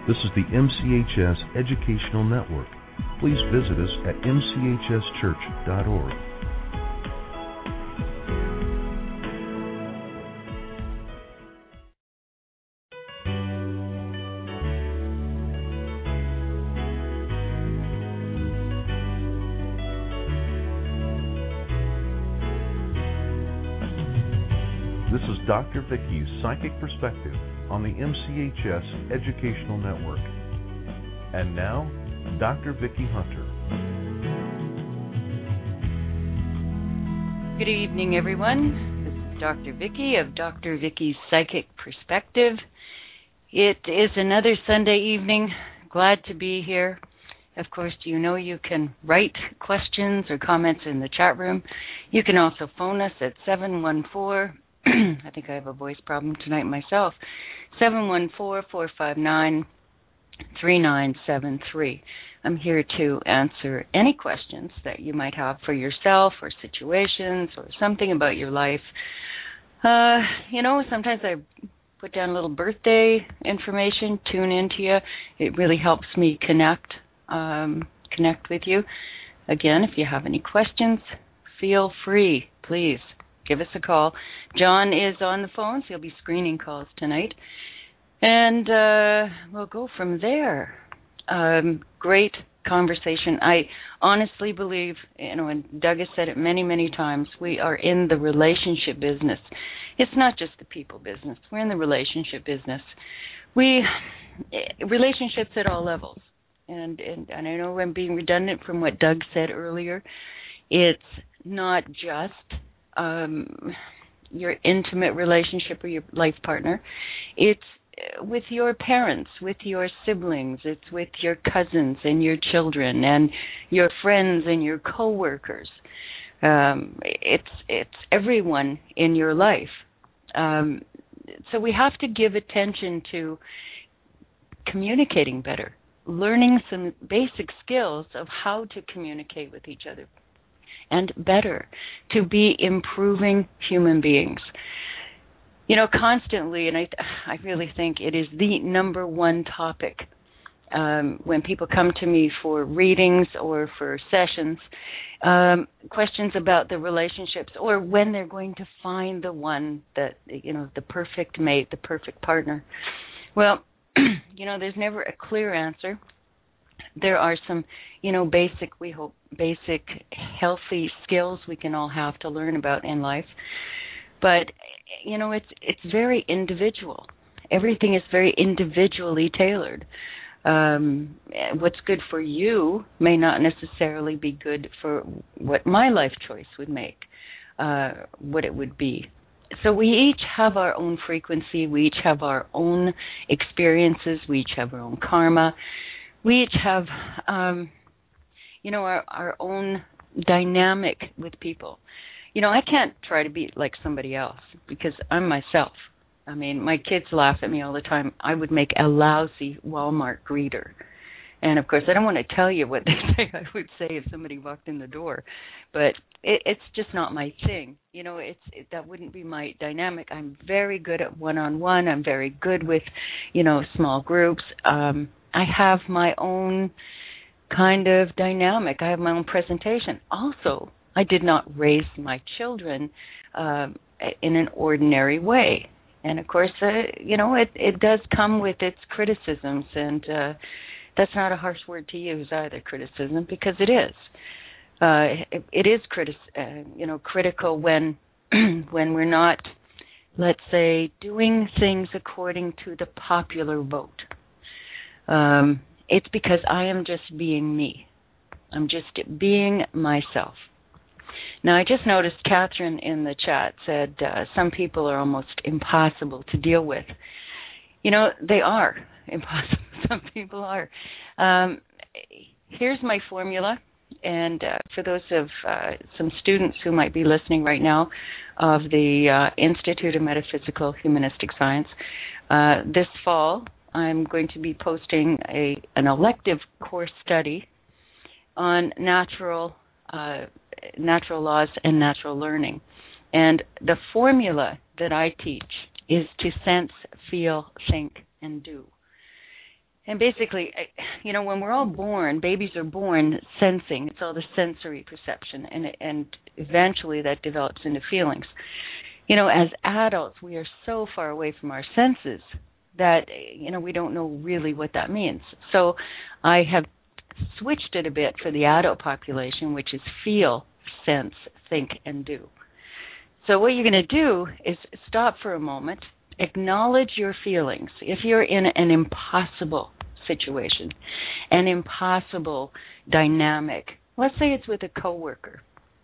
This is the M C H S Educational Network. Please visit us at m c h s church dot org. This is Doctor Vicky's Psychic Perspective on the M C H S Educational Network. And now, Doctor Vicky Hunter. Good evening, everyone. This is Doctor Vicky of Doctor Vicky's Psychic Perspective. It is another Sunday evening. Glad to be here. Of course, you know you can write questions or comments in the chat room. You can also phone us at seven one four, I think I have a voice problem tonight myself, seven one four, four five nine, three nine seven three. I'm here to answer any questions that you might have for yourself or situations or something about your life. Uh, you know, sometimes I put down a little birthday information, tune into you. It really helps me connect, um, connect with you. Again, if you have any questions, feel free, please. Give us a call. John is on the phone, so he'll be screening calls tonight. And uh, we'll go from there. Um, great conversation. I honestly believe, you know, and Doug has said it many, many times, we are in the relationship business. It's not just the people business. We're in the relationship business. We, relationships at all levels. And, and, and I know I'm being redundant from what Doug said earlier. It's not just Um, your intimate relationship with your life partner. It's with your parents, with your siblings, it's with your cousins and your children and your friends and your coworkers. Um, it's it's everyone in your life. Um, so we have to give attention to communicating better, learning some basic skills of how to communicate with each other and better, to be improving human beings. You know, constantly, and I I really think it is the number one topic um, when people come to me for readings or for sessions, um, questions about the relationships or when they're going to find the one that, you know, the perfect mate, the perfect partner. Well, you know, there's never a clear answer. There are some, you know, basic, we hope, basic healthy skills we can all have to learn about in life. But, you know, it's it's very individual. Everything is very individually tailored. Um, what's good for you may not necessarily be good for what my life choice would make, uh, what it would be. So we each have our own frequency. We each have our own experiences. We each have our own karma. We each have, um, you know, our, our own dynamic with people. You know, I can't try to be like somebody else because I'm myself. I mean, my kids laugh at me all the time. I would make a lousy Walmart greeter. And, of course, I don't want to tell you what they say I would say if somebody walked in the door. But it, it's just not my thing. You know, it's it, that wouldn't be my dynamic. I'm very good at one-on-one. I'm very good with, you know, small groups. Um I have my own kind of dynamic. I have my own presentation. Also, I did not raise my children um, in an ordinary way. And, of course, uh, you know, it, it does come with its criticisms, and uh, that's not a harsh word to use either, criticism, because it is. Uh, it, it is criti- uh, you know, critical when when we're not, let's say, doing things according to the popular vote. Um, it's because I am just being me. I'm just being myself. Now, I just noticed Catherine in the chat said uh, some people are almost impossible to deal with. You know, they are impossible. Some people are. Um, here's my formula. And uh, for those of uh, some students who might be listening right now of the uh, Institute of Metaphysical Humanistic Science, uh, this fall, I'm going to be posting a an elective course study on natural uh, natural laws and natural learning. And the formula that I teach is to sense, feel, think, and do. And basically, you know, when we're all born, babies are born sensing. It's all the sensory perception, and and eventually that develops into feelings. You know, as adults, we are so far away from our senses that, you know, we don't know really what that means. So I have switched it a bit for the adult population, which is feel, sense, think, and do. So what you're going to do is stop for a moment, acknowledge your feelings. If you're in an impossible situation, an impossible dynamic, let's say it's with a coworker,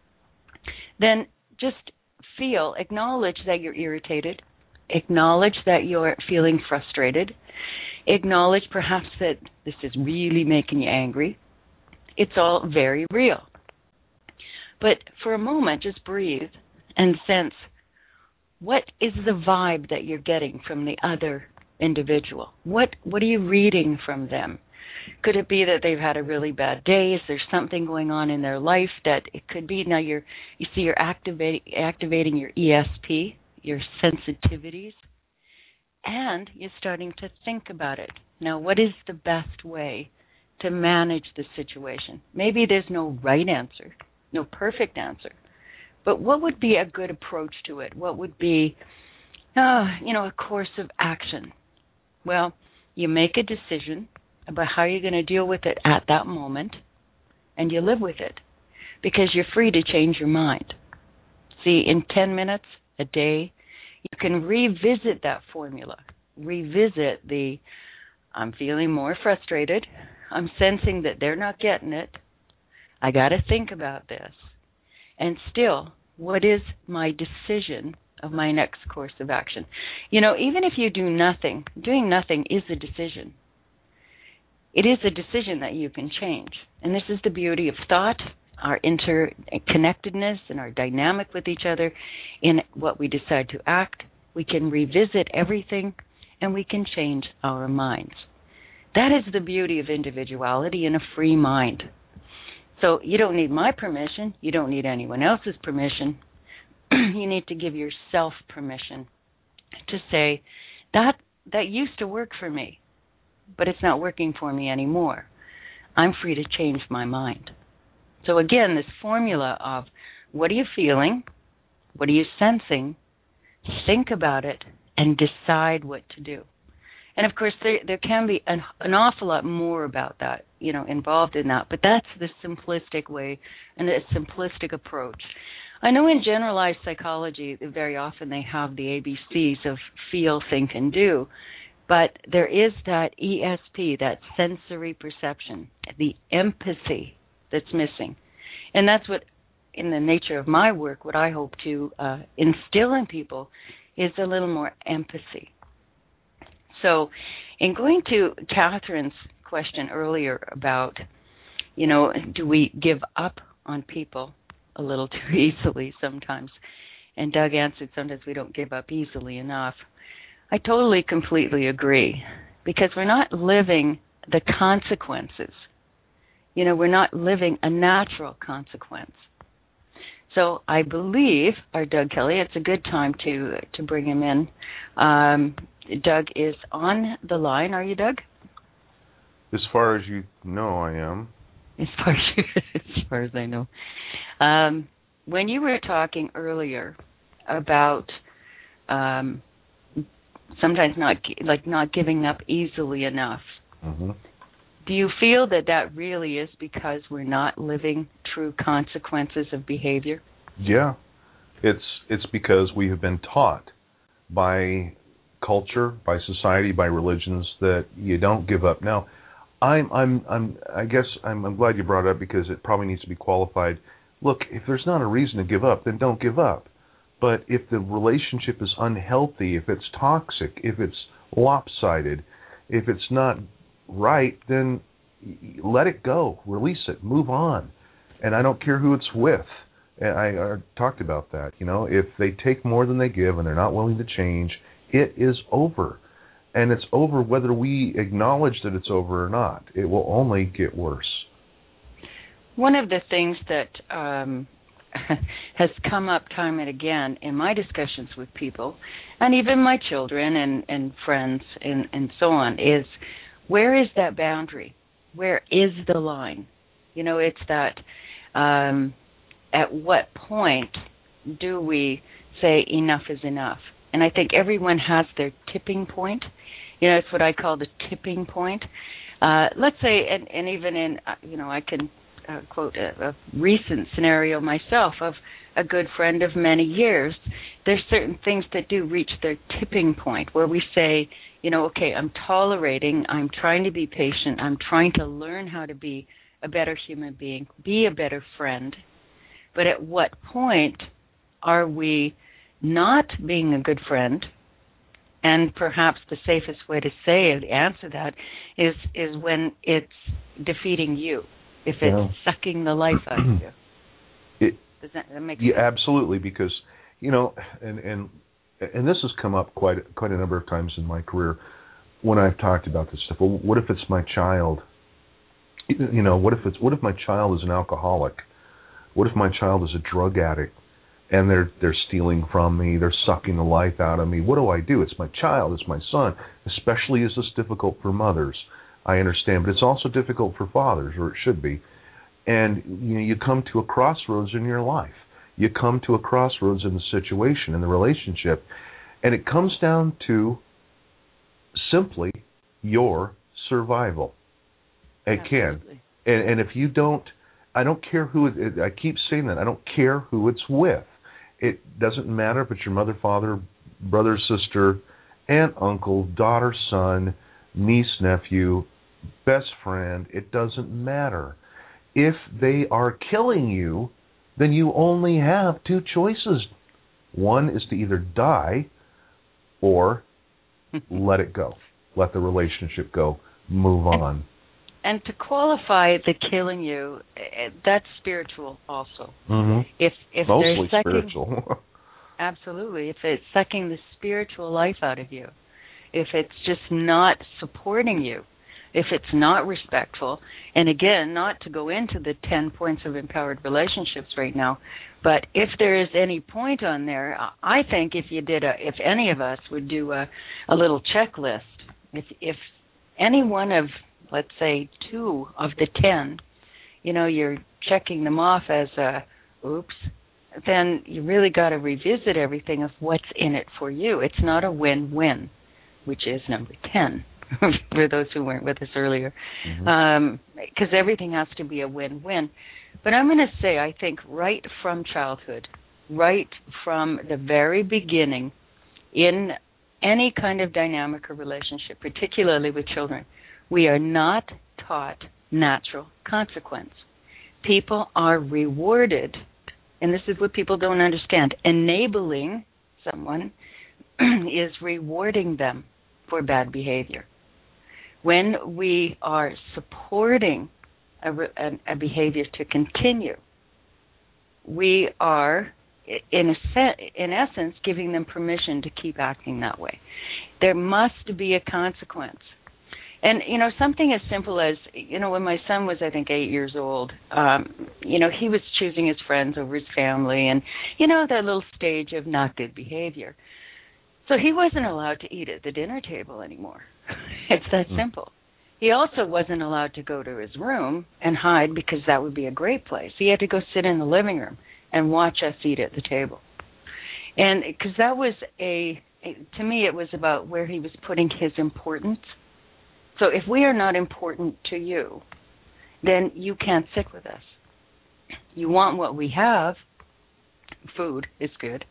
then just feel, acknowledge that you're irritated, acknowledge that you're feeling frustrated, acknowledge perhaps that this is really making you angry. It's all very real. But for a moment, just breathe and sense, what is the vibe that you're getting from the other individual? What what are you reading from them? Could it be that they've had a really bad day? Is there something going on in their life that it could be? Now you're you see you're activating activating your E S P, your sensitivities, and you're starting to think about it. Now, what is the best way to manage the situation? Maybe there's no right answer, no perfect answer, but what would be a good approach to it? What would be, uh, you know, a course of action? Well, you make a decision about how you're going to deal with it at that moment, and you live with it, because you're free to change your mind. See, in ten minutes a day, you can revisit that formula, revisit the, I'm feeling more frustrated, I'm sensing that they're not getting it, I got to think about this, and still, what is my decision of my next course of action? You know, even if you do nothing, doing nothing is a decision. It is a decision that you can change. And this is the beauty of thought, our interconnectedness and our dynamic with each other in what we decide to act. We can revisit everything, and we can change our minds. That is the beauty of individuality and a free mind. So you don't need my permission. You don't need anyone else's permission. You need to give yourself permission to say, that that used to work for me, but it's not working for me anymore. I'm free to change my mind. So again, this formula of what are you feeling, what are you sensing, think about it, and decide what to do. And of course, there there can be an, an awful lot more about that, you know, involved in that. But that's the simplistic way and a simplistic approach. I know in generalized psychology, very often they have the A B Cs of feel, think, and do. But there is that E S P, that sensory perception, the empathy that's missing. And that's what, in the nature of my work, what I hope to uh, instill in people is a little more empathy. So in going to Catherine's question earlier about, you know, do we give up on people a little too easily sometimes? And Doug answered, sometimes we don't give up easily enough. I totally, completely agree, because we're not living the consequences. You know, we're not living a natural consequence. So I believe our Doug Kelly, it's a good time to to bring him in. Um, Doug is on the line. Are you, Doug? As far as you know, I am. As far as, you, as far as I know. Um, when you were talking earlier about um, sometimes not like not giving up easily enough, mm-hmm. do you feel that that really is because we're not living true consequences of behavior? Yeah, it's it's because we have been taught by culture, by society, by religions that you don't give up. Now, I'm I'm I'm I guess I'm, I'm glad you brought it up, because it probably needs to be qualified. Look, if there's not a reason to give up, then don't give up. But if the relationship is unhealthy, if it's toxic, if it's lopsided, if it's not right, then let it go, release it, move on. And I don't care who it's with. And I, I talked about that. You know, if they take more than they give and they're not willing to change, it is over. And it's over whether we acknowledge that it's over or not. It will only get worse. One of the things that um, has come up time and again in my discussions with people, and even my children and, and friends and, and so on, is where is that boundary? Where is the line? You know, it's that um, at what point do we say enough is enough? And I think everyone has their tipping point. You know, it's what I call the tipping point. Uh, let's say, and, and even in, uh, you know, I can uh, quote a, a recent scenario myself of a good friend of many years. There's certain things that do reach their tipping point where we say, you know, okay, I'm tolerating, I'm trying to be patient, I'm trying to learn how to be a better human being, be a better friend. But at what point are we not being a good friend? And perhaps the safest way to say it, answer that, is is when it's defeating you, if it's yeah. sucking the life out of you. It, Does that, that make yeah, sense? Absolutely, because, you know, and, and and this has come up quite quite a number of times in my career when I've talked about this stuff. Well, what if it's my child? You know, what if it's what if my child is an alcoholic? What if my child is a drug addict and they're they're stealing from me, they're sucking the life out of me? What do I do? It's my child, it's my son. Especially is this difficult for mothers, I understand, but it's also difficult for fathers, or it should be. And you know, you come to a crossroads in your life. You come to a crossroads in the situation, in the relationship, and it comes down to simply your survival. It Absolutely. can. And, and if you don't, I don't care who, it, I keep saying that, I don't care who it's with. It doesn't matter if it's your mother, father, brother, sister, aunt, uncle, daughter, son, niece, nephew, best friend. It doesn't matter. If they are killing you, then you only have two choices. One is to either die or let it go. Let the relationship go. Move on. And to qualify the killing you, that's spiritual also. Mm-hmm. If if Mostly they're sucking, spiritual. Absolutely. If it's sucking the spiritual life out of you, if it's just not supporting you, if it's not respectful, and again, not to go into the ten points of empowered relationships right now, but if there is any point on there, I think if you did a, if any of us would do a, a little checklist, if if any one of, let's say, two of the ten, you know, you're checking them off as a, oops, then you really got to revisit everything of what's in it for you. It's not a win-win, which is number ten. For those who weren't with us earlier, because mm-hmm. um, everything has to be a win-win. But I'm going to say, I think right from childhood, right from the very beginning, in any kind of dynamic or relationship, particularly with children, we are not taught natural consequence. People are rewarded, and this is what people don't understand, enabling someone is rewarding them for bad behavior. When we are supporting a, a, a behavior to continue, we are, in a se- in essence, giving them permission to keep acting that way. There must be a consequence. And, you know, something as simple as, you know, when my son was, I think, eight years old, um, you know, he was choosing his friends over his family and, you know, that little stage of not good behavior. So he wasn't allowed to eat at the dinner table anymore. It's that simple. He also wasn't allowed to go to his room and hide because that would be a great place. He had to go sit in the living room and watch us eat at the table. And because that was a, to me, it was about where he was putting his importance. So if we are not important to you, then you can't sit with us. You want what we have. Food is good.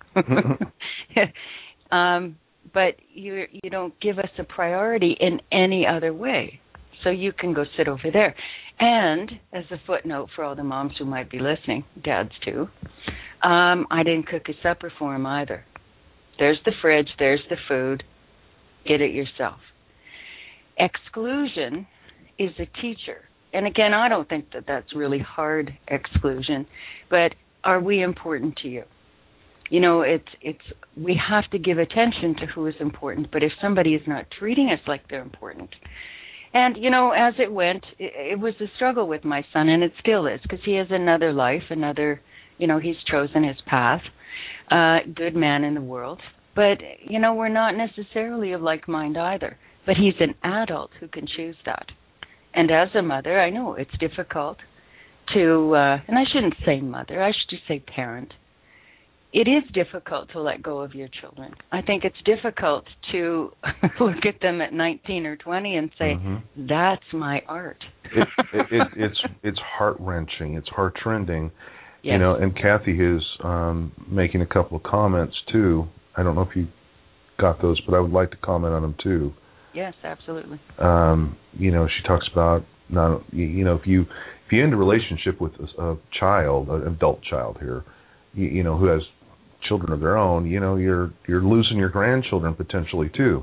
um, but you you don't give us a priority in any other way. So you can go sit over there. And as a footnote for all the moms who might be listening, dads too, um, I didn't cook his supper for him either. There's the fridge, there's the food. Get it yourself. Exclusion is a teacher. And again, I don't think that that's really hard exclusion, but are we important to you? You know, it's it's we have to give attention to who is important, but if somebody is not treating us like they're important. And, you know, as it went, it, it was a struggle with my son, and it still is, because he has another life, another, you know, he's chosen his path, uh, good man in the world. But, you know, we're not necessarily of like mind either. but he's an adult who can choose that. And as a mother, I know it's difficult to, uh, and I shouldn't say mother, I should just say parent. It is difficult to let go of your children. I think it's difficult to look at them at nineteen or twenty and say, mm-hmm. that's my art. it, it, it, it's it's heart-wrenching. It's heart-rending. Yes. You know, and Kathy is um, making a couple of comments, too. I don't know if you got those, but I would like to comment on them, too. Yes, absolutely. Um, you know, she talks about, not, you know, if you if you end a relationship with a, a child, an adult child here, you, you know, who has children of their own, you know, you're you're losing your grandchildren potentially too.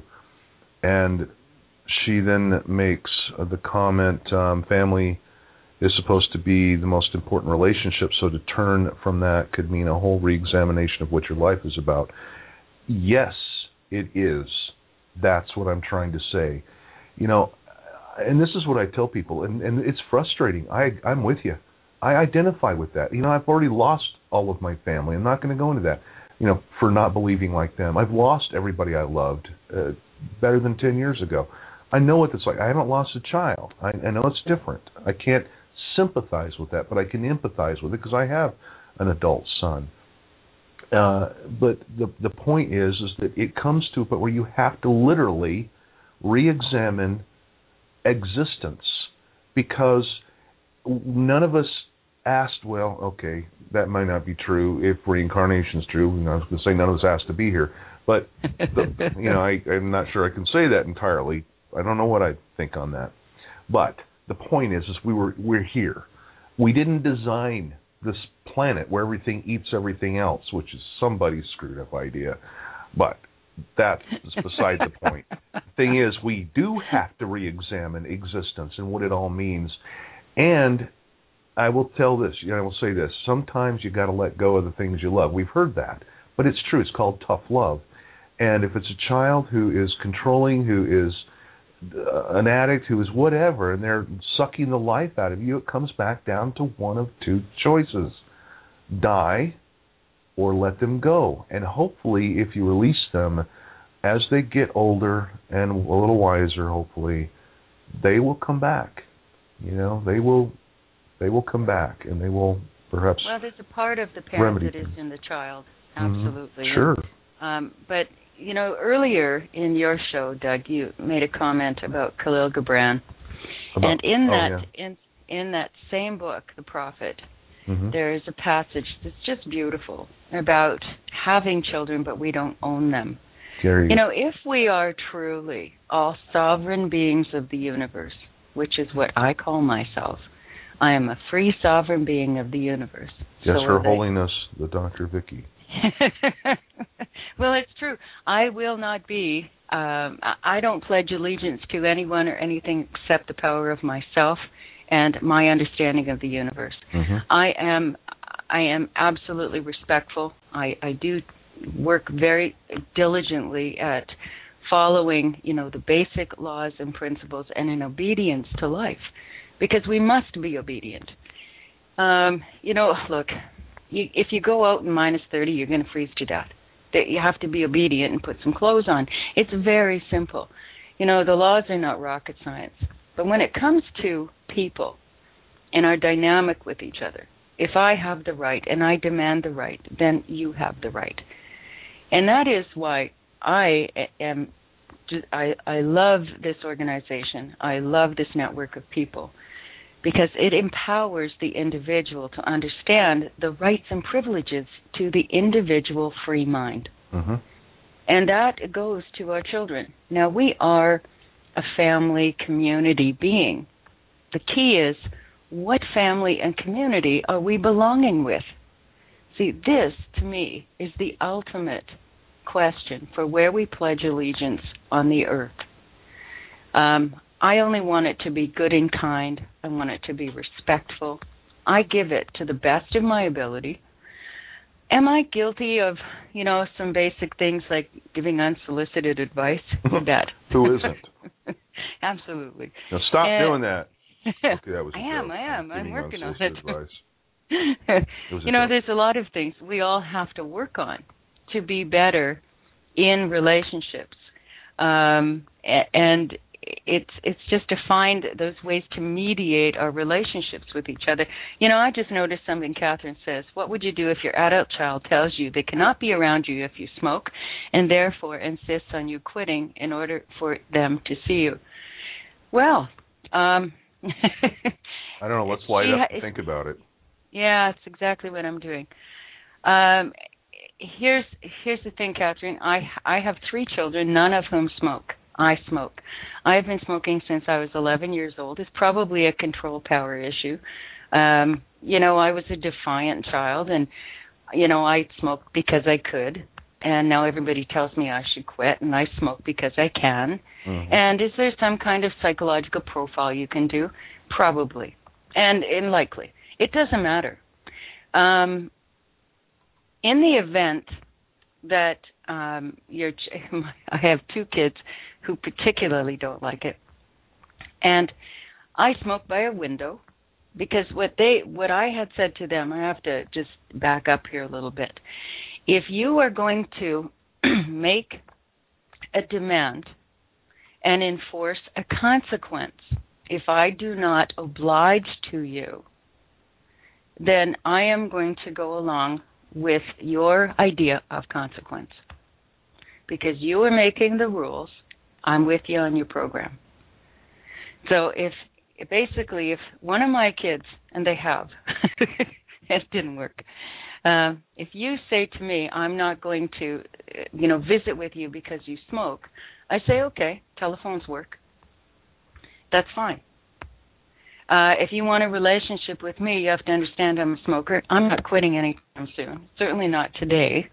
And she then makes the comment, um, family is supposed to be the most important relationship, so to turn from that could mean a whole reexamination of what your life is about. Yes, it is. That's what I'm trying to say. You know, and this is what I tell people, and, and it's frustrating. I, I'm with you. I identify with that. You know, I've already lost all of my family. I'm not going to go into that, you know, for not believing like them. I've lost everybody I loved uh, better than ten years ago. I know what it's like. I haven't lost a child. I, I know it's different. I can't sympathize with that, but I can empathize with it because I have an adult son. Uh, but the the point is, is that it comes to a point where you have to literally re-examine existence, because none of us asked, well, okay, that might not be true if reincarnation is true. You know, I was going to say none of us asked to be here, but the, you know, I, I'm not sure I can say that entirely. I don't know what I think on that. But the point is, is we were we're here. We didn't design this planet where everything eats everything else, which is somebody's screwed up idea. But that's beside the point. The thing is, we do have to re-examine existence and what it all means. And I will tell this, you know, I will say this, sometimes you got to let go of the things you love. We've heard that, but it's true. It's called tough love. And if it's a child who is controlling, who is uh, an addict, who is whatever, and they're sucking the life out of you, it comes back down to one of two choices: die or let them go. And hopefully, if you release them as they get older and a little wiser, hopefully, they will come back. You know, they will they will come back, and they will perhaps Well, there's a part of the parent that is them. in the child. Absolutely. Mm-hmm. Sure. Um, but, you know, earlier in your show, Doug, you made a comment about Khalil Gibran. About, and in oh, that yeah. in in that same book, The Prophet, mm-hmm. there is a passage that's just beautiful about having children, but we don't own them. Gary. You know, if we are truly all sovereign beings of the universe, which is what I call myself, I am a free sovereign being of the universe. Yes, so Her they... Holiness, the Doctor Vicky. Well, it's true. I will not be, um, I don't pledge allegiance to anyone or anything except the power of myself and my understanding of the universe. Mm-hmm. I am I am absolutely respectful. I, I do work very diligently at following, you know, the basic laws and principles and in obedience to life, because we must be obedient. Um, you know, look, you, if you go out in minus thirty, you're going to freeze to death. You have to be obedient and put some clothes on. It's very simple. You know, the laws are not rocket science. But when it comes to people and our dynamic with each other, if I have the right and I demand the right, then you have the right. And that is why I am, I, I love this organization. I love this network of people, because it empowers the individual to understand the rights and privileges to the individual free mind. Mm-hmm. And that goes to our children. Now, we are a family community being. The key is, what family and community are we belonging with? See, this, to me, is the ultimate question for where we pledge allegiance on the earth. Um, I only want it to be good and kind. I want it to be respectful. I give it to the best of my ability. Am I guilty of, you know, some basic things like giving unsolicited advice? You bet. Who isn't? Absolutely. Now stop and, doing that. Okay, that was a I am, joke. I am. I'm working on it. it you know, joke. there's a lot of things we all have to work on to be better in relationships. Um, and it's it's just to find those ways to mediate our relationships with each other. You know, I just noticed something Catherine says. What would you do if your adult child tells you they cannot be around you if you smoke, and therefore insists on you quitting in order for them to see you? Well, um, I don't know. Let's light up and ha- think about it. Yeah, that's exactly what I'm doing. Um, here's here's the thing, Catherine. I I have three children, none of whom smoke. I smoke. I've been smoking since I was eleven years old. It's probably a control power issue. Um, you know, I was a defiant child, and, you know, I smoked because I could, and now everybody tells me I should quit, and I smoke because I can. Mm-hmm. And is there some kind of psychological profile you can do? Probably, and, and likely. It doesn't matter. Um, in the event that um, your ch- I have two kids who particularly don't like it, and I smoke by a window because what they what I had said to them, I have to just back up here a little bit. If you are going to make a demand and enforce a consequence, if I do not oblige to you, then I am going to go along with your idea of consequence. Because you are making the rules, I'm with you on your program. So if, basically, if one of my kids, and they have, it didn't work, uh, if you say to me, I'm not going to, you know, visit with you because you smoke, I say, okay, telephones work. That's fine. Uh, if you want a relationship with me, you have to understand I'm a smoker. I'm not quitting anytime soon, certainly not today.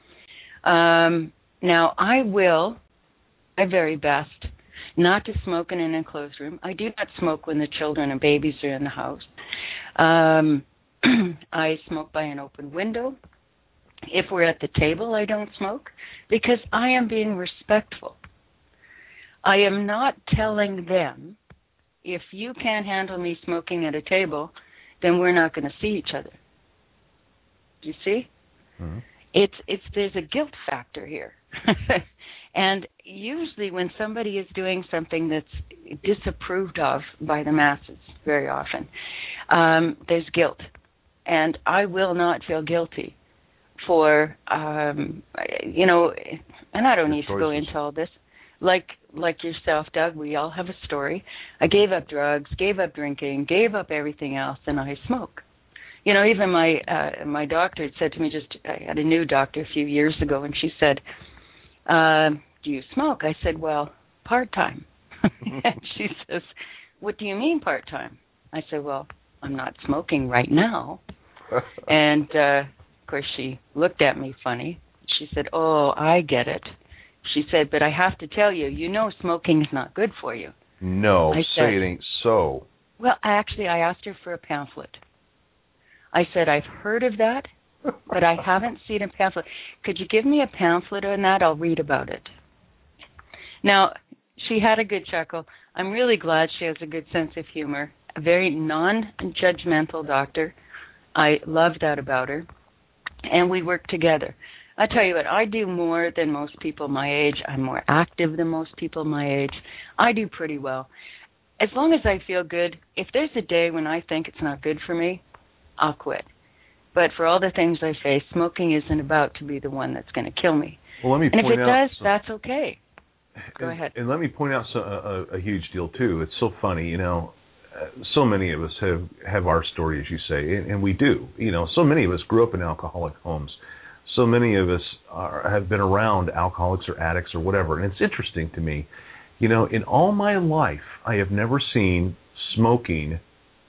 Um, now, I will, my very best, not to smoke in an enclosed room. I do not smoke when the children and babies are in the house. Um, I smoke by an open window. If we're at the table, I don't smoke because I am being respectful. I am not telling them, if you can't handle me smoking at a table, then we're not going to see each other. Do you see? Mm-hmm. It's it's there's a guilt factor here. And usually when somebody is doing something that's disapproved of by the masses, very often, um, there's guilt. And I will not feel guilty for, um, you know, and I don't need to go into all this. Like like yourself, Doug, we all have a story. I gave up drugs, gave up drinking, gave up everything else, and I smoke. You know, even my uh, my doctor had said to me, just I had a new doctor a few years ago, and she said, uh, do you smoke? I said, well, part-time. And she says, what do you mean part-time? I said, well, I'm not smoking right now. And, uh, of course, she looked at me funny. She said, oh, I get it. She said, but I have to tell you, you know smoking is not good for you. No, I said, say it ain't so. Well, actually, I asked her for a pamphlet. I said, I've heard of that, but I haven't seen a pamphlet. Could you give me a pamphlet on that? I'll read about it. Now, she had a good chuckle. I'm really glad she has a good sense of humor, a very non-judgmental doctor. I love that about her. And we work together. I tell you what, I do more than most people my age. I'm more active than most people my age. I do pretty well. As long as I feel good, if there's a day when I think it's not good for me, I'll quit. But for all the things I face, smoking isn't about to be the one that's going to kill me. Well, let me and point if it out does, some, that's okay. Go and, ahead. And let me point out so, a, a huge deal, too. It's so funny, you know, uh, so many of us have, have our story, as you say, and, and we do. You know, so many of us grew up in alcoholic homes. So many of us are, have been around alcoholics or addicts or whatever. And it's interesting to me, you know, in all my life, I have never seen smoking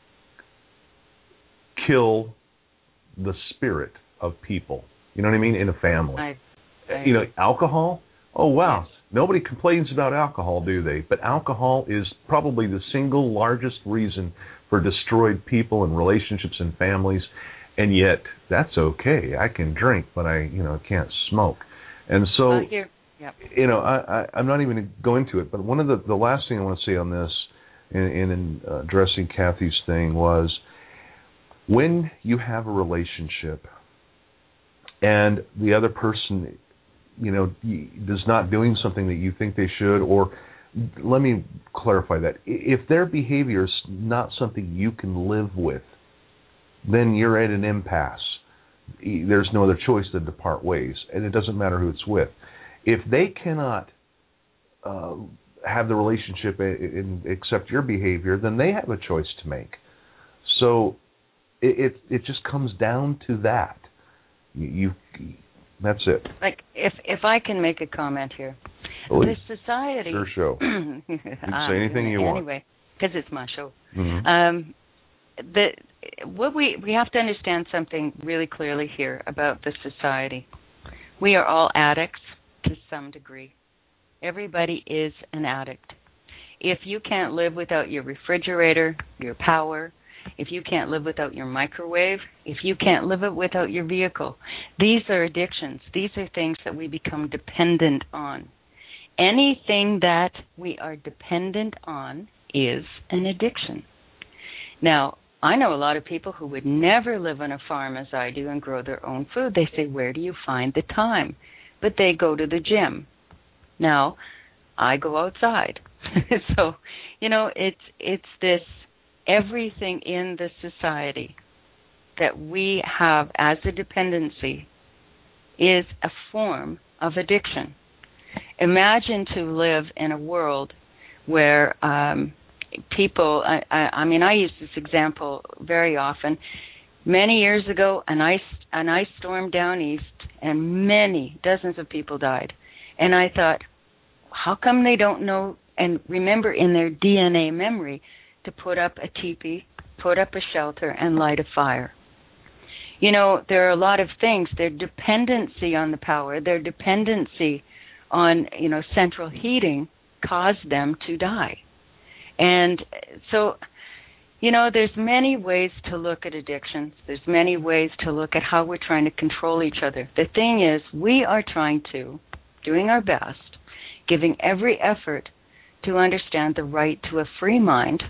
kill the spirit of people. You know what I mean? In a family. I, I, you know, alcohol, oh, wow. Yes. Nobody complains about alcohol, do they? But alcohol is probably the single largest reason for destroyed people and relationships and families. And yet, that's okay. I can drink, but I, you know, can't smoke. And so, uh, here. Yep. you know, I, I, I'm not even going to go into it. But one of the, the last thing I want to say on this, in, in addressing Kathy's thing, was when you have a relationship and the other person you know, is not doing something that you think they should, or let me clarify that. If their behavior is not something you can live with, then you're at an impasse. There's no other choice than to part ways, and it doesn't matter who it's with. If they cannot uh, have the relationship and accept your behavior, then they have a choice to make. So it it, it just comes down to that. You, you that's it. Like if if I can make a comment here, Please. this society. Sure, show. You can say anything you anyway, want. Anyway, because it's my show. Mm-hmm. Um, the what we we have to understand something really clearly here about the society. We are all addicts to some degree. Everybody is an addict. If you can't live without your refrigerator, your power, if you can't live without your microwave, if you can't live it without your vehicle, these are addictions. These are things that we become dependent on. Anything that we are dependent on is an addiction. Now, I know a lot of people who would never live on a farm as I do and grow their own food. They say, where do you find the time? But they go to the gym. Now, I go outside. So, you know, it's it's this everything in the society that we have as a dependency is a form of addiction. Imagine to live in a world where um, people, I, I, I mean, I use this example very often. Many years ago, an ice an ice storm down east, and many, dozens of people died. And I thought, how come they don't know and remember in their D N A memory to put up a teepee, put up a shelter, and light a fire? You know, there are a lot of things. Their dependency on the power, their dependency on, you know, central heating caused them to die. And so, you know, there's many ways to look at addictions. There's many ways to look at how we're trying to control each other. The thing is, we are trying to, doing our best, giving every effort to understand the right to a free mind.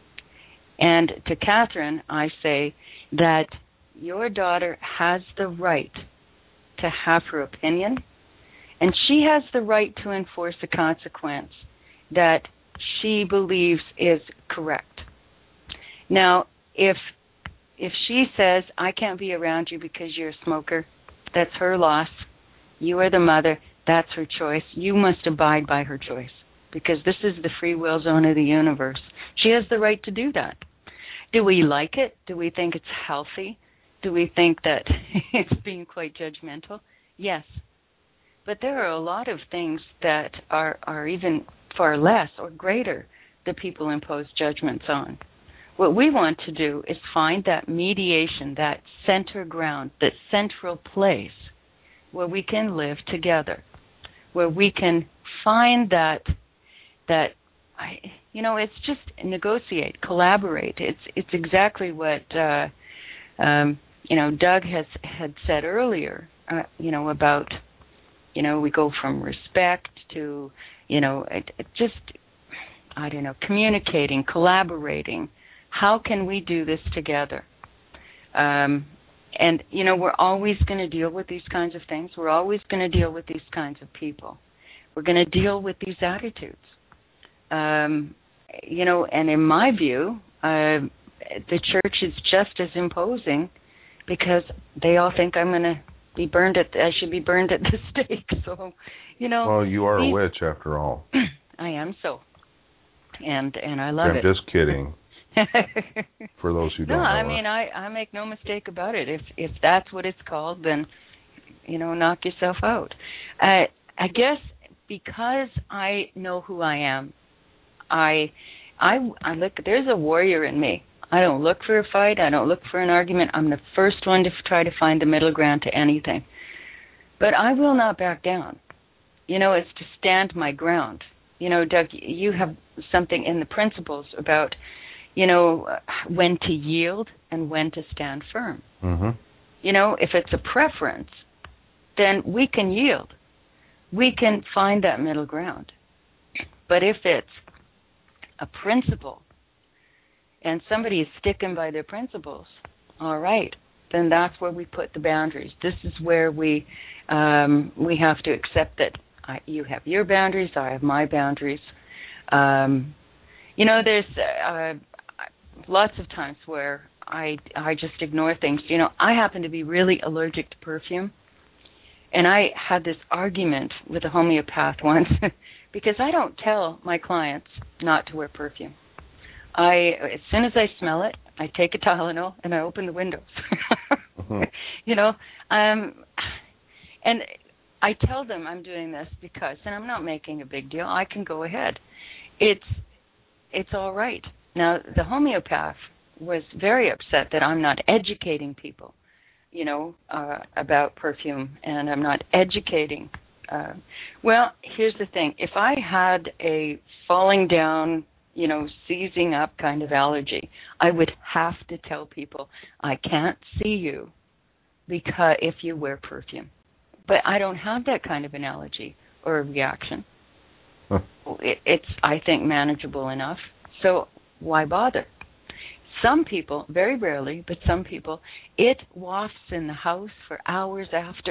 And to Catherine, I say that your daughter has the right to have her opinion, and she has the right to enforce a consequence that she believes is correct. Now, if if she says, I can't be around you because you're a smoker, that's her loss. You are the mother. That's her choice. You must abide by her choice, because this is the free will zone of the universe. She has the right to do that. Do we like it? Do we think it's healthy? Do we think that it's being quite judgmental? Yes. But there are a lot of things that are, are even far less or greater that people impose judgments on. What we want to do is find that mediation, that center ground, that central place where we can live together, where we can find that, that I, you know, it's just negotiate, collaborate. It's it's exactly what, uh, um, you know, Doug has had said earlier, uh, you know, about, you know, we go from respect to, you know, it, it just, I don't know, communicating, collaborating. How can we do this together? Um, and, you know, we're always going to deal with these kinds of things. We're always going to deal with these kinds of people. We're going to deal with these attitudes. Um, you know, and in my view, uh, the church is just as imposing because they all think I'm going to be burned at, I should be burned at the stake. So, you know. Well, you are these, a witch after all. I am so. And, and I love I'm it. just kidding. For those who don't no, know. I mean, I, I make no mistake about it. If if that's what it's called, then, you know, knock yourself out. Uh, I guess because I know who I am, I, I, I look. There's a warrior in me. I don't look for a fight. I don't look for an argument. I'm the first one to try to find the middle ground to anything. But I will not back down. You know, it's to stand my ground. You know, Doug, you have something in the principles about, you know, when to yield and when to stand firm. Mm-hmm. You know, if it's a preference, then we can yield. We can find that middle ground. But if it's a principle and somebody is sticking by their principles, all right, then that's where we put the boundaries. This is where we um, we have to accept that I, you have your boundaries, I have my boundaries. Um, you know, there's uh, lots of times where I I just ignore things. You know, I happen to be really allergic to perfume, and I had this argument with a homeopath once because I don't tell my clients not to wear perfume. I as soon as I smell it, I take a Tylenol and I open the windows. mm-hmm. You know, um, and I tell them I'm doing this because, and I'm not making a big deal. I can go ahead. It's it's all right. Now, the homeopath was very upset that I'm not educating people, you know, uh, about perfume, and I'm not educating. Uh, well, here's the thing. If I had a falling down, you know, seizing up kind of allergy, I would have to tell people, I can't see you because if you wear perfume. But I don't have that kind of an allergy or a reaction. Huh. It, it's, I think, manageable enough. So why bother? Some people, very rarely, but some people, it wafts in the house for hours after.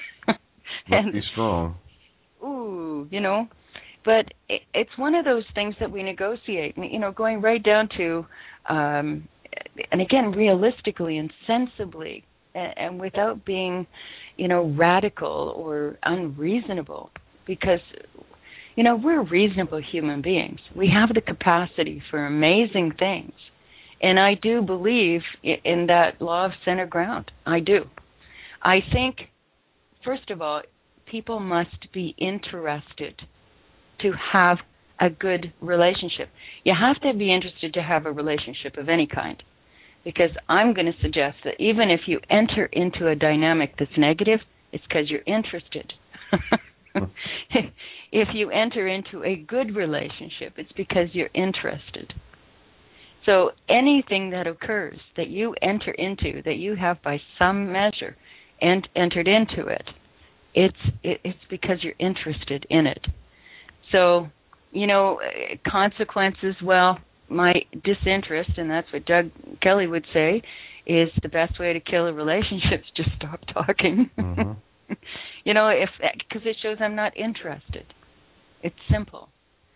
Must and, be strong. Ooh, you know. But it, it's one of those things that we negotiate, you know, going right down to, um, and again, realistically and sensibly, and, and without being, you know, radical or unreasonable, because, you know, we're reasonable human beings. We have the capacity for amazing things. And I do believe in that law of center ground. I do. I think, first of all, people must be interested to have a good relationship. You have to be interested to have a relationship of any kind. Because I'm going to suggest that even if you enter into a dynamic that's negative, it's because you're interested. If you enter into a good relationship, it's because you're interested. So anything that occurs that you enter into, that you have by some measure and entered into it, it's it, it's because you're interested in it. So, you know, consequences, well, my disinterest, and that's what Doug Kelly would say, is the best way to kill a relationship is just stop talking. Mm-hmm. You know, if because it shows I'm not interested. It's simple.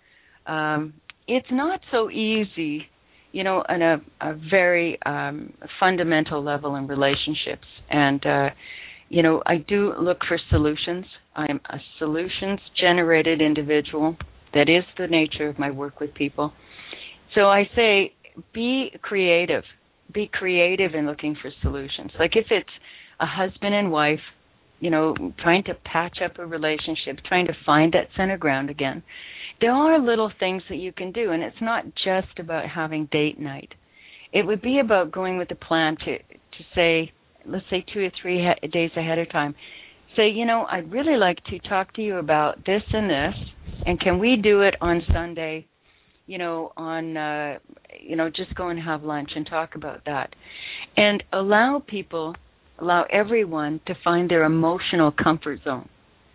Um, it's not so easy, you know, on a, a very um, fundamental level in relationships. And, uh, you know, I do look for solutions. I'm a solutions-generated individual. That is the nature of my work with people. So I say be creative. Be creative in looking for solutions. Like if it's a husband and wife, you know, trying to patch up a relationship, trying to find that center ground again, there are little things that you can do, and it's not just about having date night. It would be about going with a plan to, to say, let's say two or three he- days ahead of time, say, you know, I'd really like to talk to you about this and this, and can we do it on Sunday, you know, on, uh, you know, just go and have lunch and talk about that. And allow people, allow everyone to find their emotional comfort zone.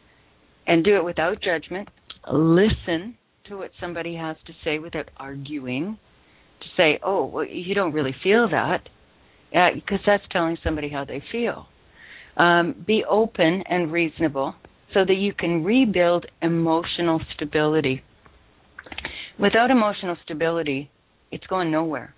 And do it without judgment. Listen to what somebody has to say without arguing. To say, oh, well, you don't really feel that. Yeah, because that's telling somebody how they feel. Um, be open and reasonable so that you can rebuild emotional stability. Without emotional stability, it's going nowhere.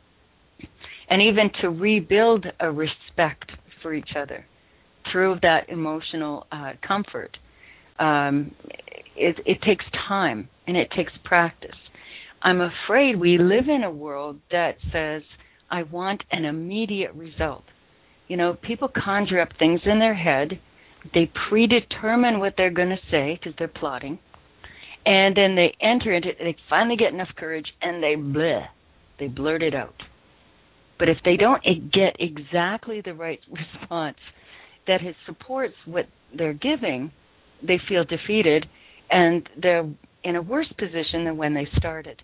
And even to rebuild a respect for each other through that emotional uh, comfort, um, it, it takes time and it takes practice. I'm afraid we live in a world that says, I want an immediate result. You know, people conjure up things in their head. They predetermine what they're going to say because they're plotting. And then they enter into it, they finally get enough courage, and they bleh, they blurt it out. But if they don't get exactly the right response that has, supports what they're giving, they feel defeated, and they're in a worse position than when they started.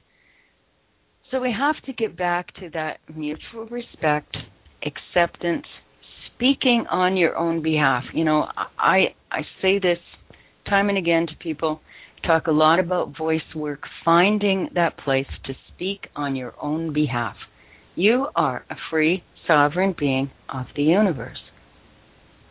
So we have to get back to that mutual respect, acceptance, speaking on your own behalf. You know, I I say this time and again to people, talk a lot about voice work, finding that place to speak on your own behalf. You are a free, sovereign being of the universe.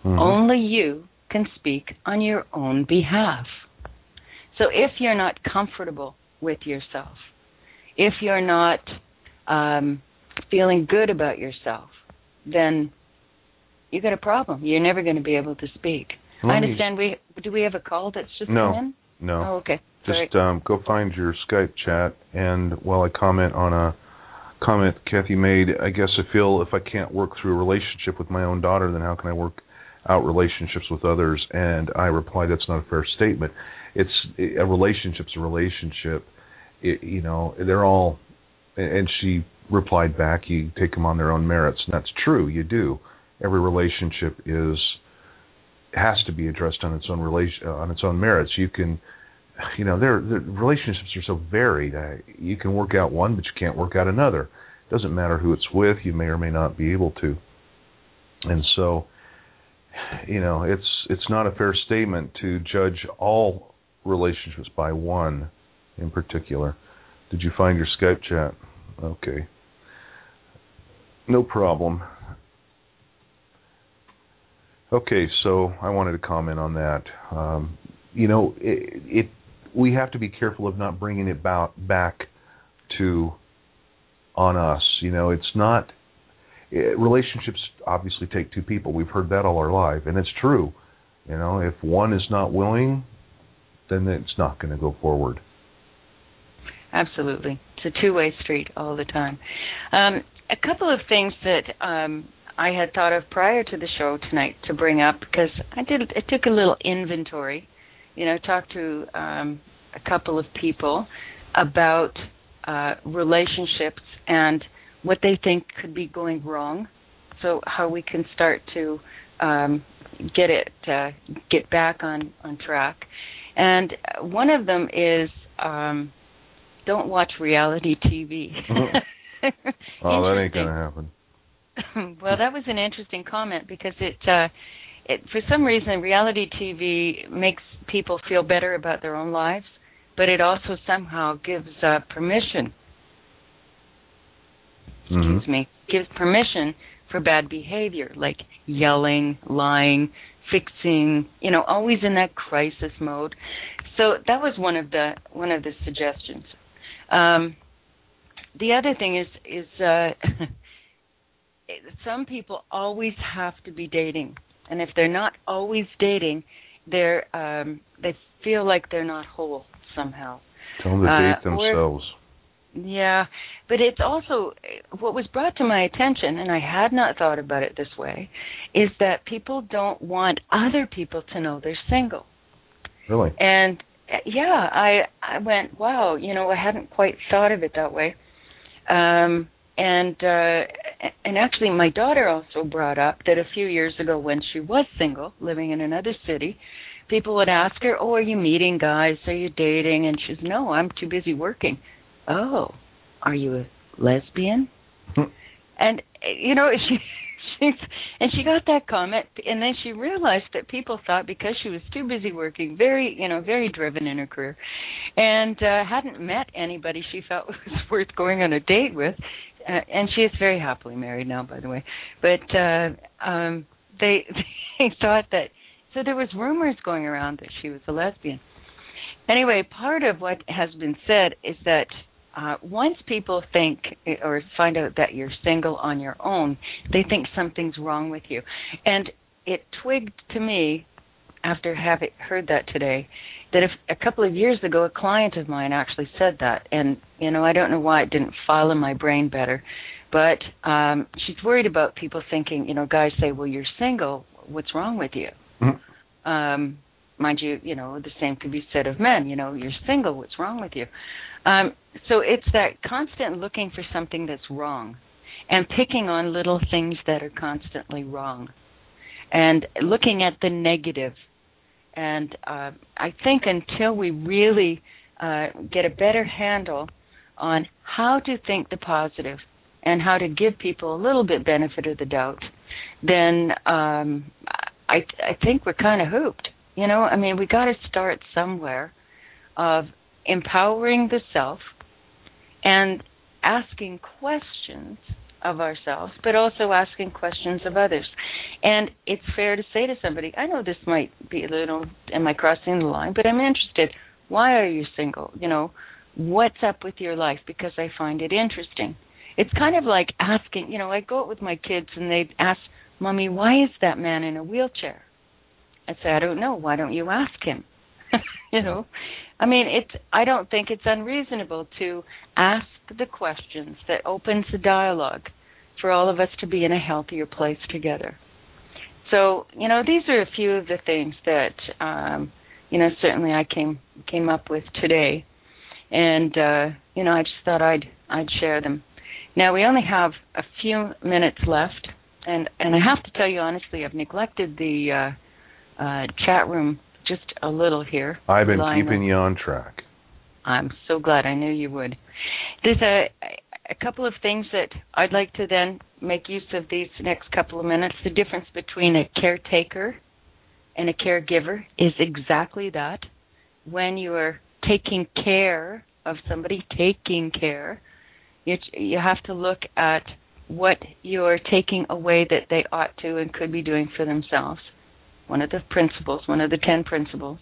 Mm-hmm. Only you can speak on your own behalf. So if you're not comfortable with yourself, if you're not um, feeling good about yourself, then you got a problem. You're never going to be able to speak. Let I understand. Me... We do we have a call that's just no, come in? No. Oh, okay. Just um, go find your Skype chat, and while I comment on a comment Kathy made, I guess I feel if I can't work through a relationship with my own daughter, then how can I work out relationships with others? And I replied, that's not a fair statement. It's a relationship's a relationship. It, you know, they're all, and she replied back, you take them on their own merits, and that's true. You do. Every relationship is has to be addressed on its own relation on its own merits. You can, you know, there the relationships are so varied. I, you can work out one, but you can't work out another. It doesn't matter who it's with. You may or may not be able to. And so, you know, it's it's not a fair statement to judge all relationships by one in particular. Did you find your Skype chat? Okay. No problem. Okay, so I wanted to comment on that. Um, you know, it, it we have to be careful of not bringing it about back to on us. You know, it's not it, relationships obviously take two people. We've heard that all our life, and it's true. You know, if one is not willing, then it's not going to go forward. Absolutely, it's a two-way street all the time. Um, a couple of things that um, I had thought of prior to the show tonight to bring up, because I did. I took a little inventory. You know, talked to um, a couple of people about uh, relationships and what they think could be going wrong. So how we can start to um, get it uh, get back on, on track. And one of them is um, don't watch reality T V. Oh, that ain't gonna happen. Well, that was an interesting comment because it, uh, it, for some reason, reality T V makes people feel better about their own lives, but it also somehow gives uh, permission. Excuse mm-hmm. me, gives permission for bad behavior, like yelling, lying, fixing. You know, always in that crisis mode. So that was one of the one of the suggestions. Um, the other thing is is. Uh, Some people always have to be dating, and if they're not always dating, they're um, they feel like they're not whole somehow. Tell them to date uh, themselves. Or, yeah, but it's also what was brought to my attention, and I had not thought about it this way, is that people don't want other people to know they're single. Really? And yeah, I I went, wow, you know, I hadn't quite thought of it that way. Um, And uh, and actually, my daughter also brought up that a few years ago, when she was single, living in another city, people would ask her, "Oh, are you meeting guys? Are you dating?" And she's, "No, I'm too busy working." "Oh, are you a lesbian?" And you know, she she's and she got that comment, and then she realized that people thought because she was too busy working, very you know, very driven in her career, and uh, hadn't met anybody she felt was worth going on a date with. Uh, and she is very happily married now, by the way. But uh, um, they they thought that, so there was rumors going around that she was a lesbian. Anyway, part of what has been said is that uh, once people think or find out that you're single on your own, they think something's wrong with you. And it twigged to me, after having heard that today, that if a couple of years ago a client of mine actually said that, and you know, I don't know why it didn't file in my brain better, but um, she's worried about people thinking, you know, guys say, well, you're single, what's wrong with you? Mm-hmm. Um, mind you, you know, the same could be said of men, you know, you're single, what's wrong with you? Um, so it's that constant looking for something that's wrong and picking on little things that are constantly wrong and looking at the negative. And uh, I think until we really uh, get a better handle on how to think the positive and how to give people a little bit benefit of the doubt, then um, I, I think we're kind of hooped. You know, I mean, we got to start somewhere of empowering the self and asking questions of ourselves, but also asking questions of others. And it's fair to say to somebody, I know this might be a little, am I crossing the line, but I'm interested. Why are you single? You know, what's up with your life? Because I find it interesting. It's kind of like asking, you know, I go out with my kids and they ask, Mommy, why is that man in a wheelchair? I say, I don't know. Why don't you ask him? You know, I mean, it's. I don't think it's unreasonable to ask the questions that opens the dialogue for all of us to be in a healthier place together. So, you know, these are a few of the things that, um, you know, certainly I came came up with today, and uh, you know, I just thought I'd I'd share them. Now we only have a few minutes left, and and I have to tell you honestly, I've neglected the uh, uh, chat room just a little here. I've been keeping you on track. I'm so glad. I knew you would. There's a, a couple of things that I'd like to then make use of these next couple of minutes. The difference between a caretaker and a caregiver is exactly that. When you are taking care of somebody, taking care, you, you have to look at what you're taking away that they ought to and could be doing for themselves. One of the principles, one of the ten principles.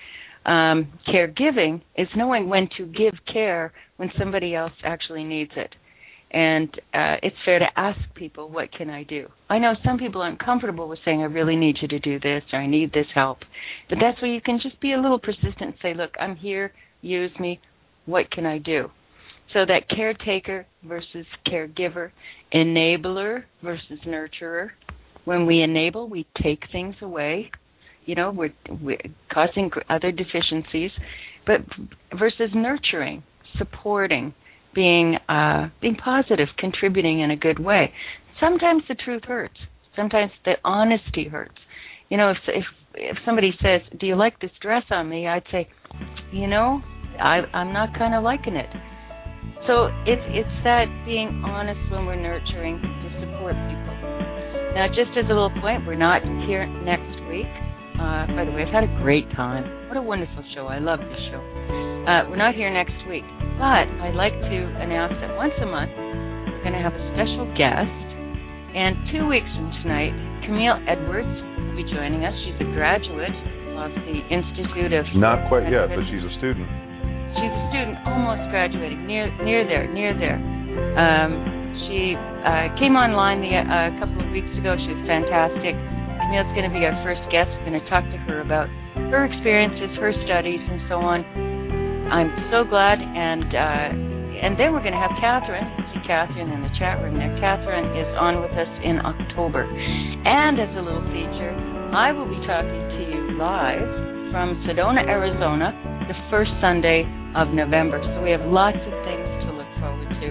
Um, caregiving is knowing when to give care when somebody else actually needs it. And uh, it's fair to ask people, what can I do? I know some people aren't comfortable with saying, I really need you to do this, or I need this help. But that's where you can just be a little persistent and say, look, I'm here, use me, what can I do? So that caretaker versus caregiver, enabler versus nurturer. When we enable, we take things away. You know, we're, we're causing other deficiencies. But versus nurturing, supporting, being uh, being positive, contributing in a good way. Sometimes the truth hurts. Sometimes the honesty hurts. You know, if if if somebody says, "Do you like this dress on me?" I'd say, "You know, I, I'm not kind of liking it." So it's it's that being honest when we're nurturing to support people. Now, just as a little point, we're not here next week. Uh, by the way, I've had a great time. What a wonderful show. I love this show. Uh, we're not here next week, but I'd like to announce that once a month we're going to have a special guest. And two weeks from tonight, Camille Edwards will be joining us. She's a graduate of the Institute of... Not quite yet, but she's a student. She's a student, almost graduating, near near there, near there. Um... She uh, came online the, uh, a couple of weeks ago. She was fantastic. Camille's going to be our first guest. We're going to talk to her about her experiences, her studies, and so on. I'm so glad. And uh, and then we're going to have Catherine. See Catherine in the chat room there. Catherine is on with us in October. And as a little feature, I will be talking to you live from Sedona, Arizona, the first Sunday of November. So we have lots of things to look forward to.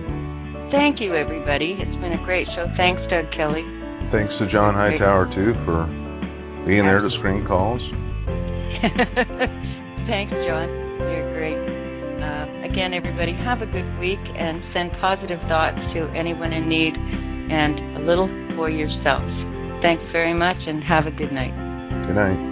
Thank you, everybody. It's been a great show. Thanks, Doug Kelly. Thanks to John Hightower, too, for being there to screen calls. Thanks, John. You're great. Uh, again, everybody, have a good week and send positive thoughts to anyone in need and a little for yourselves. Thanks very much and have a good night. Good night.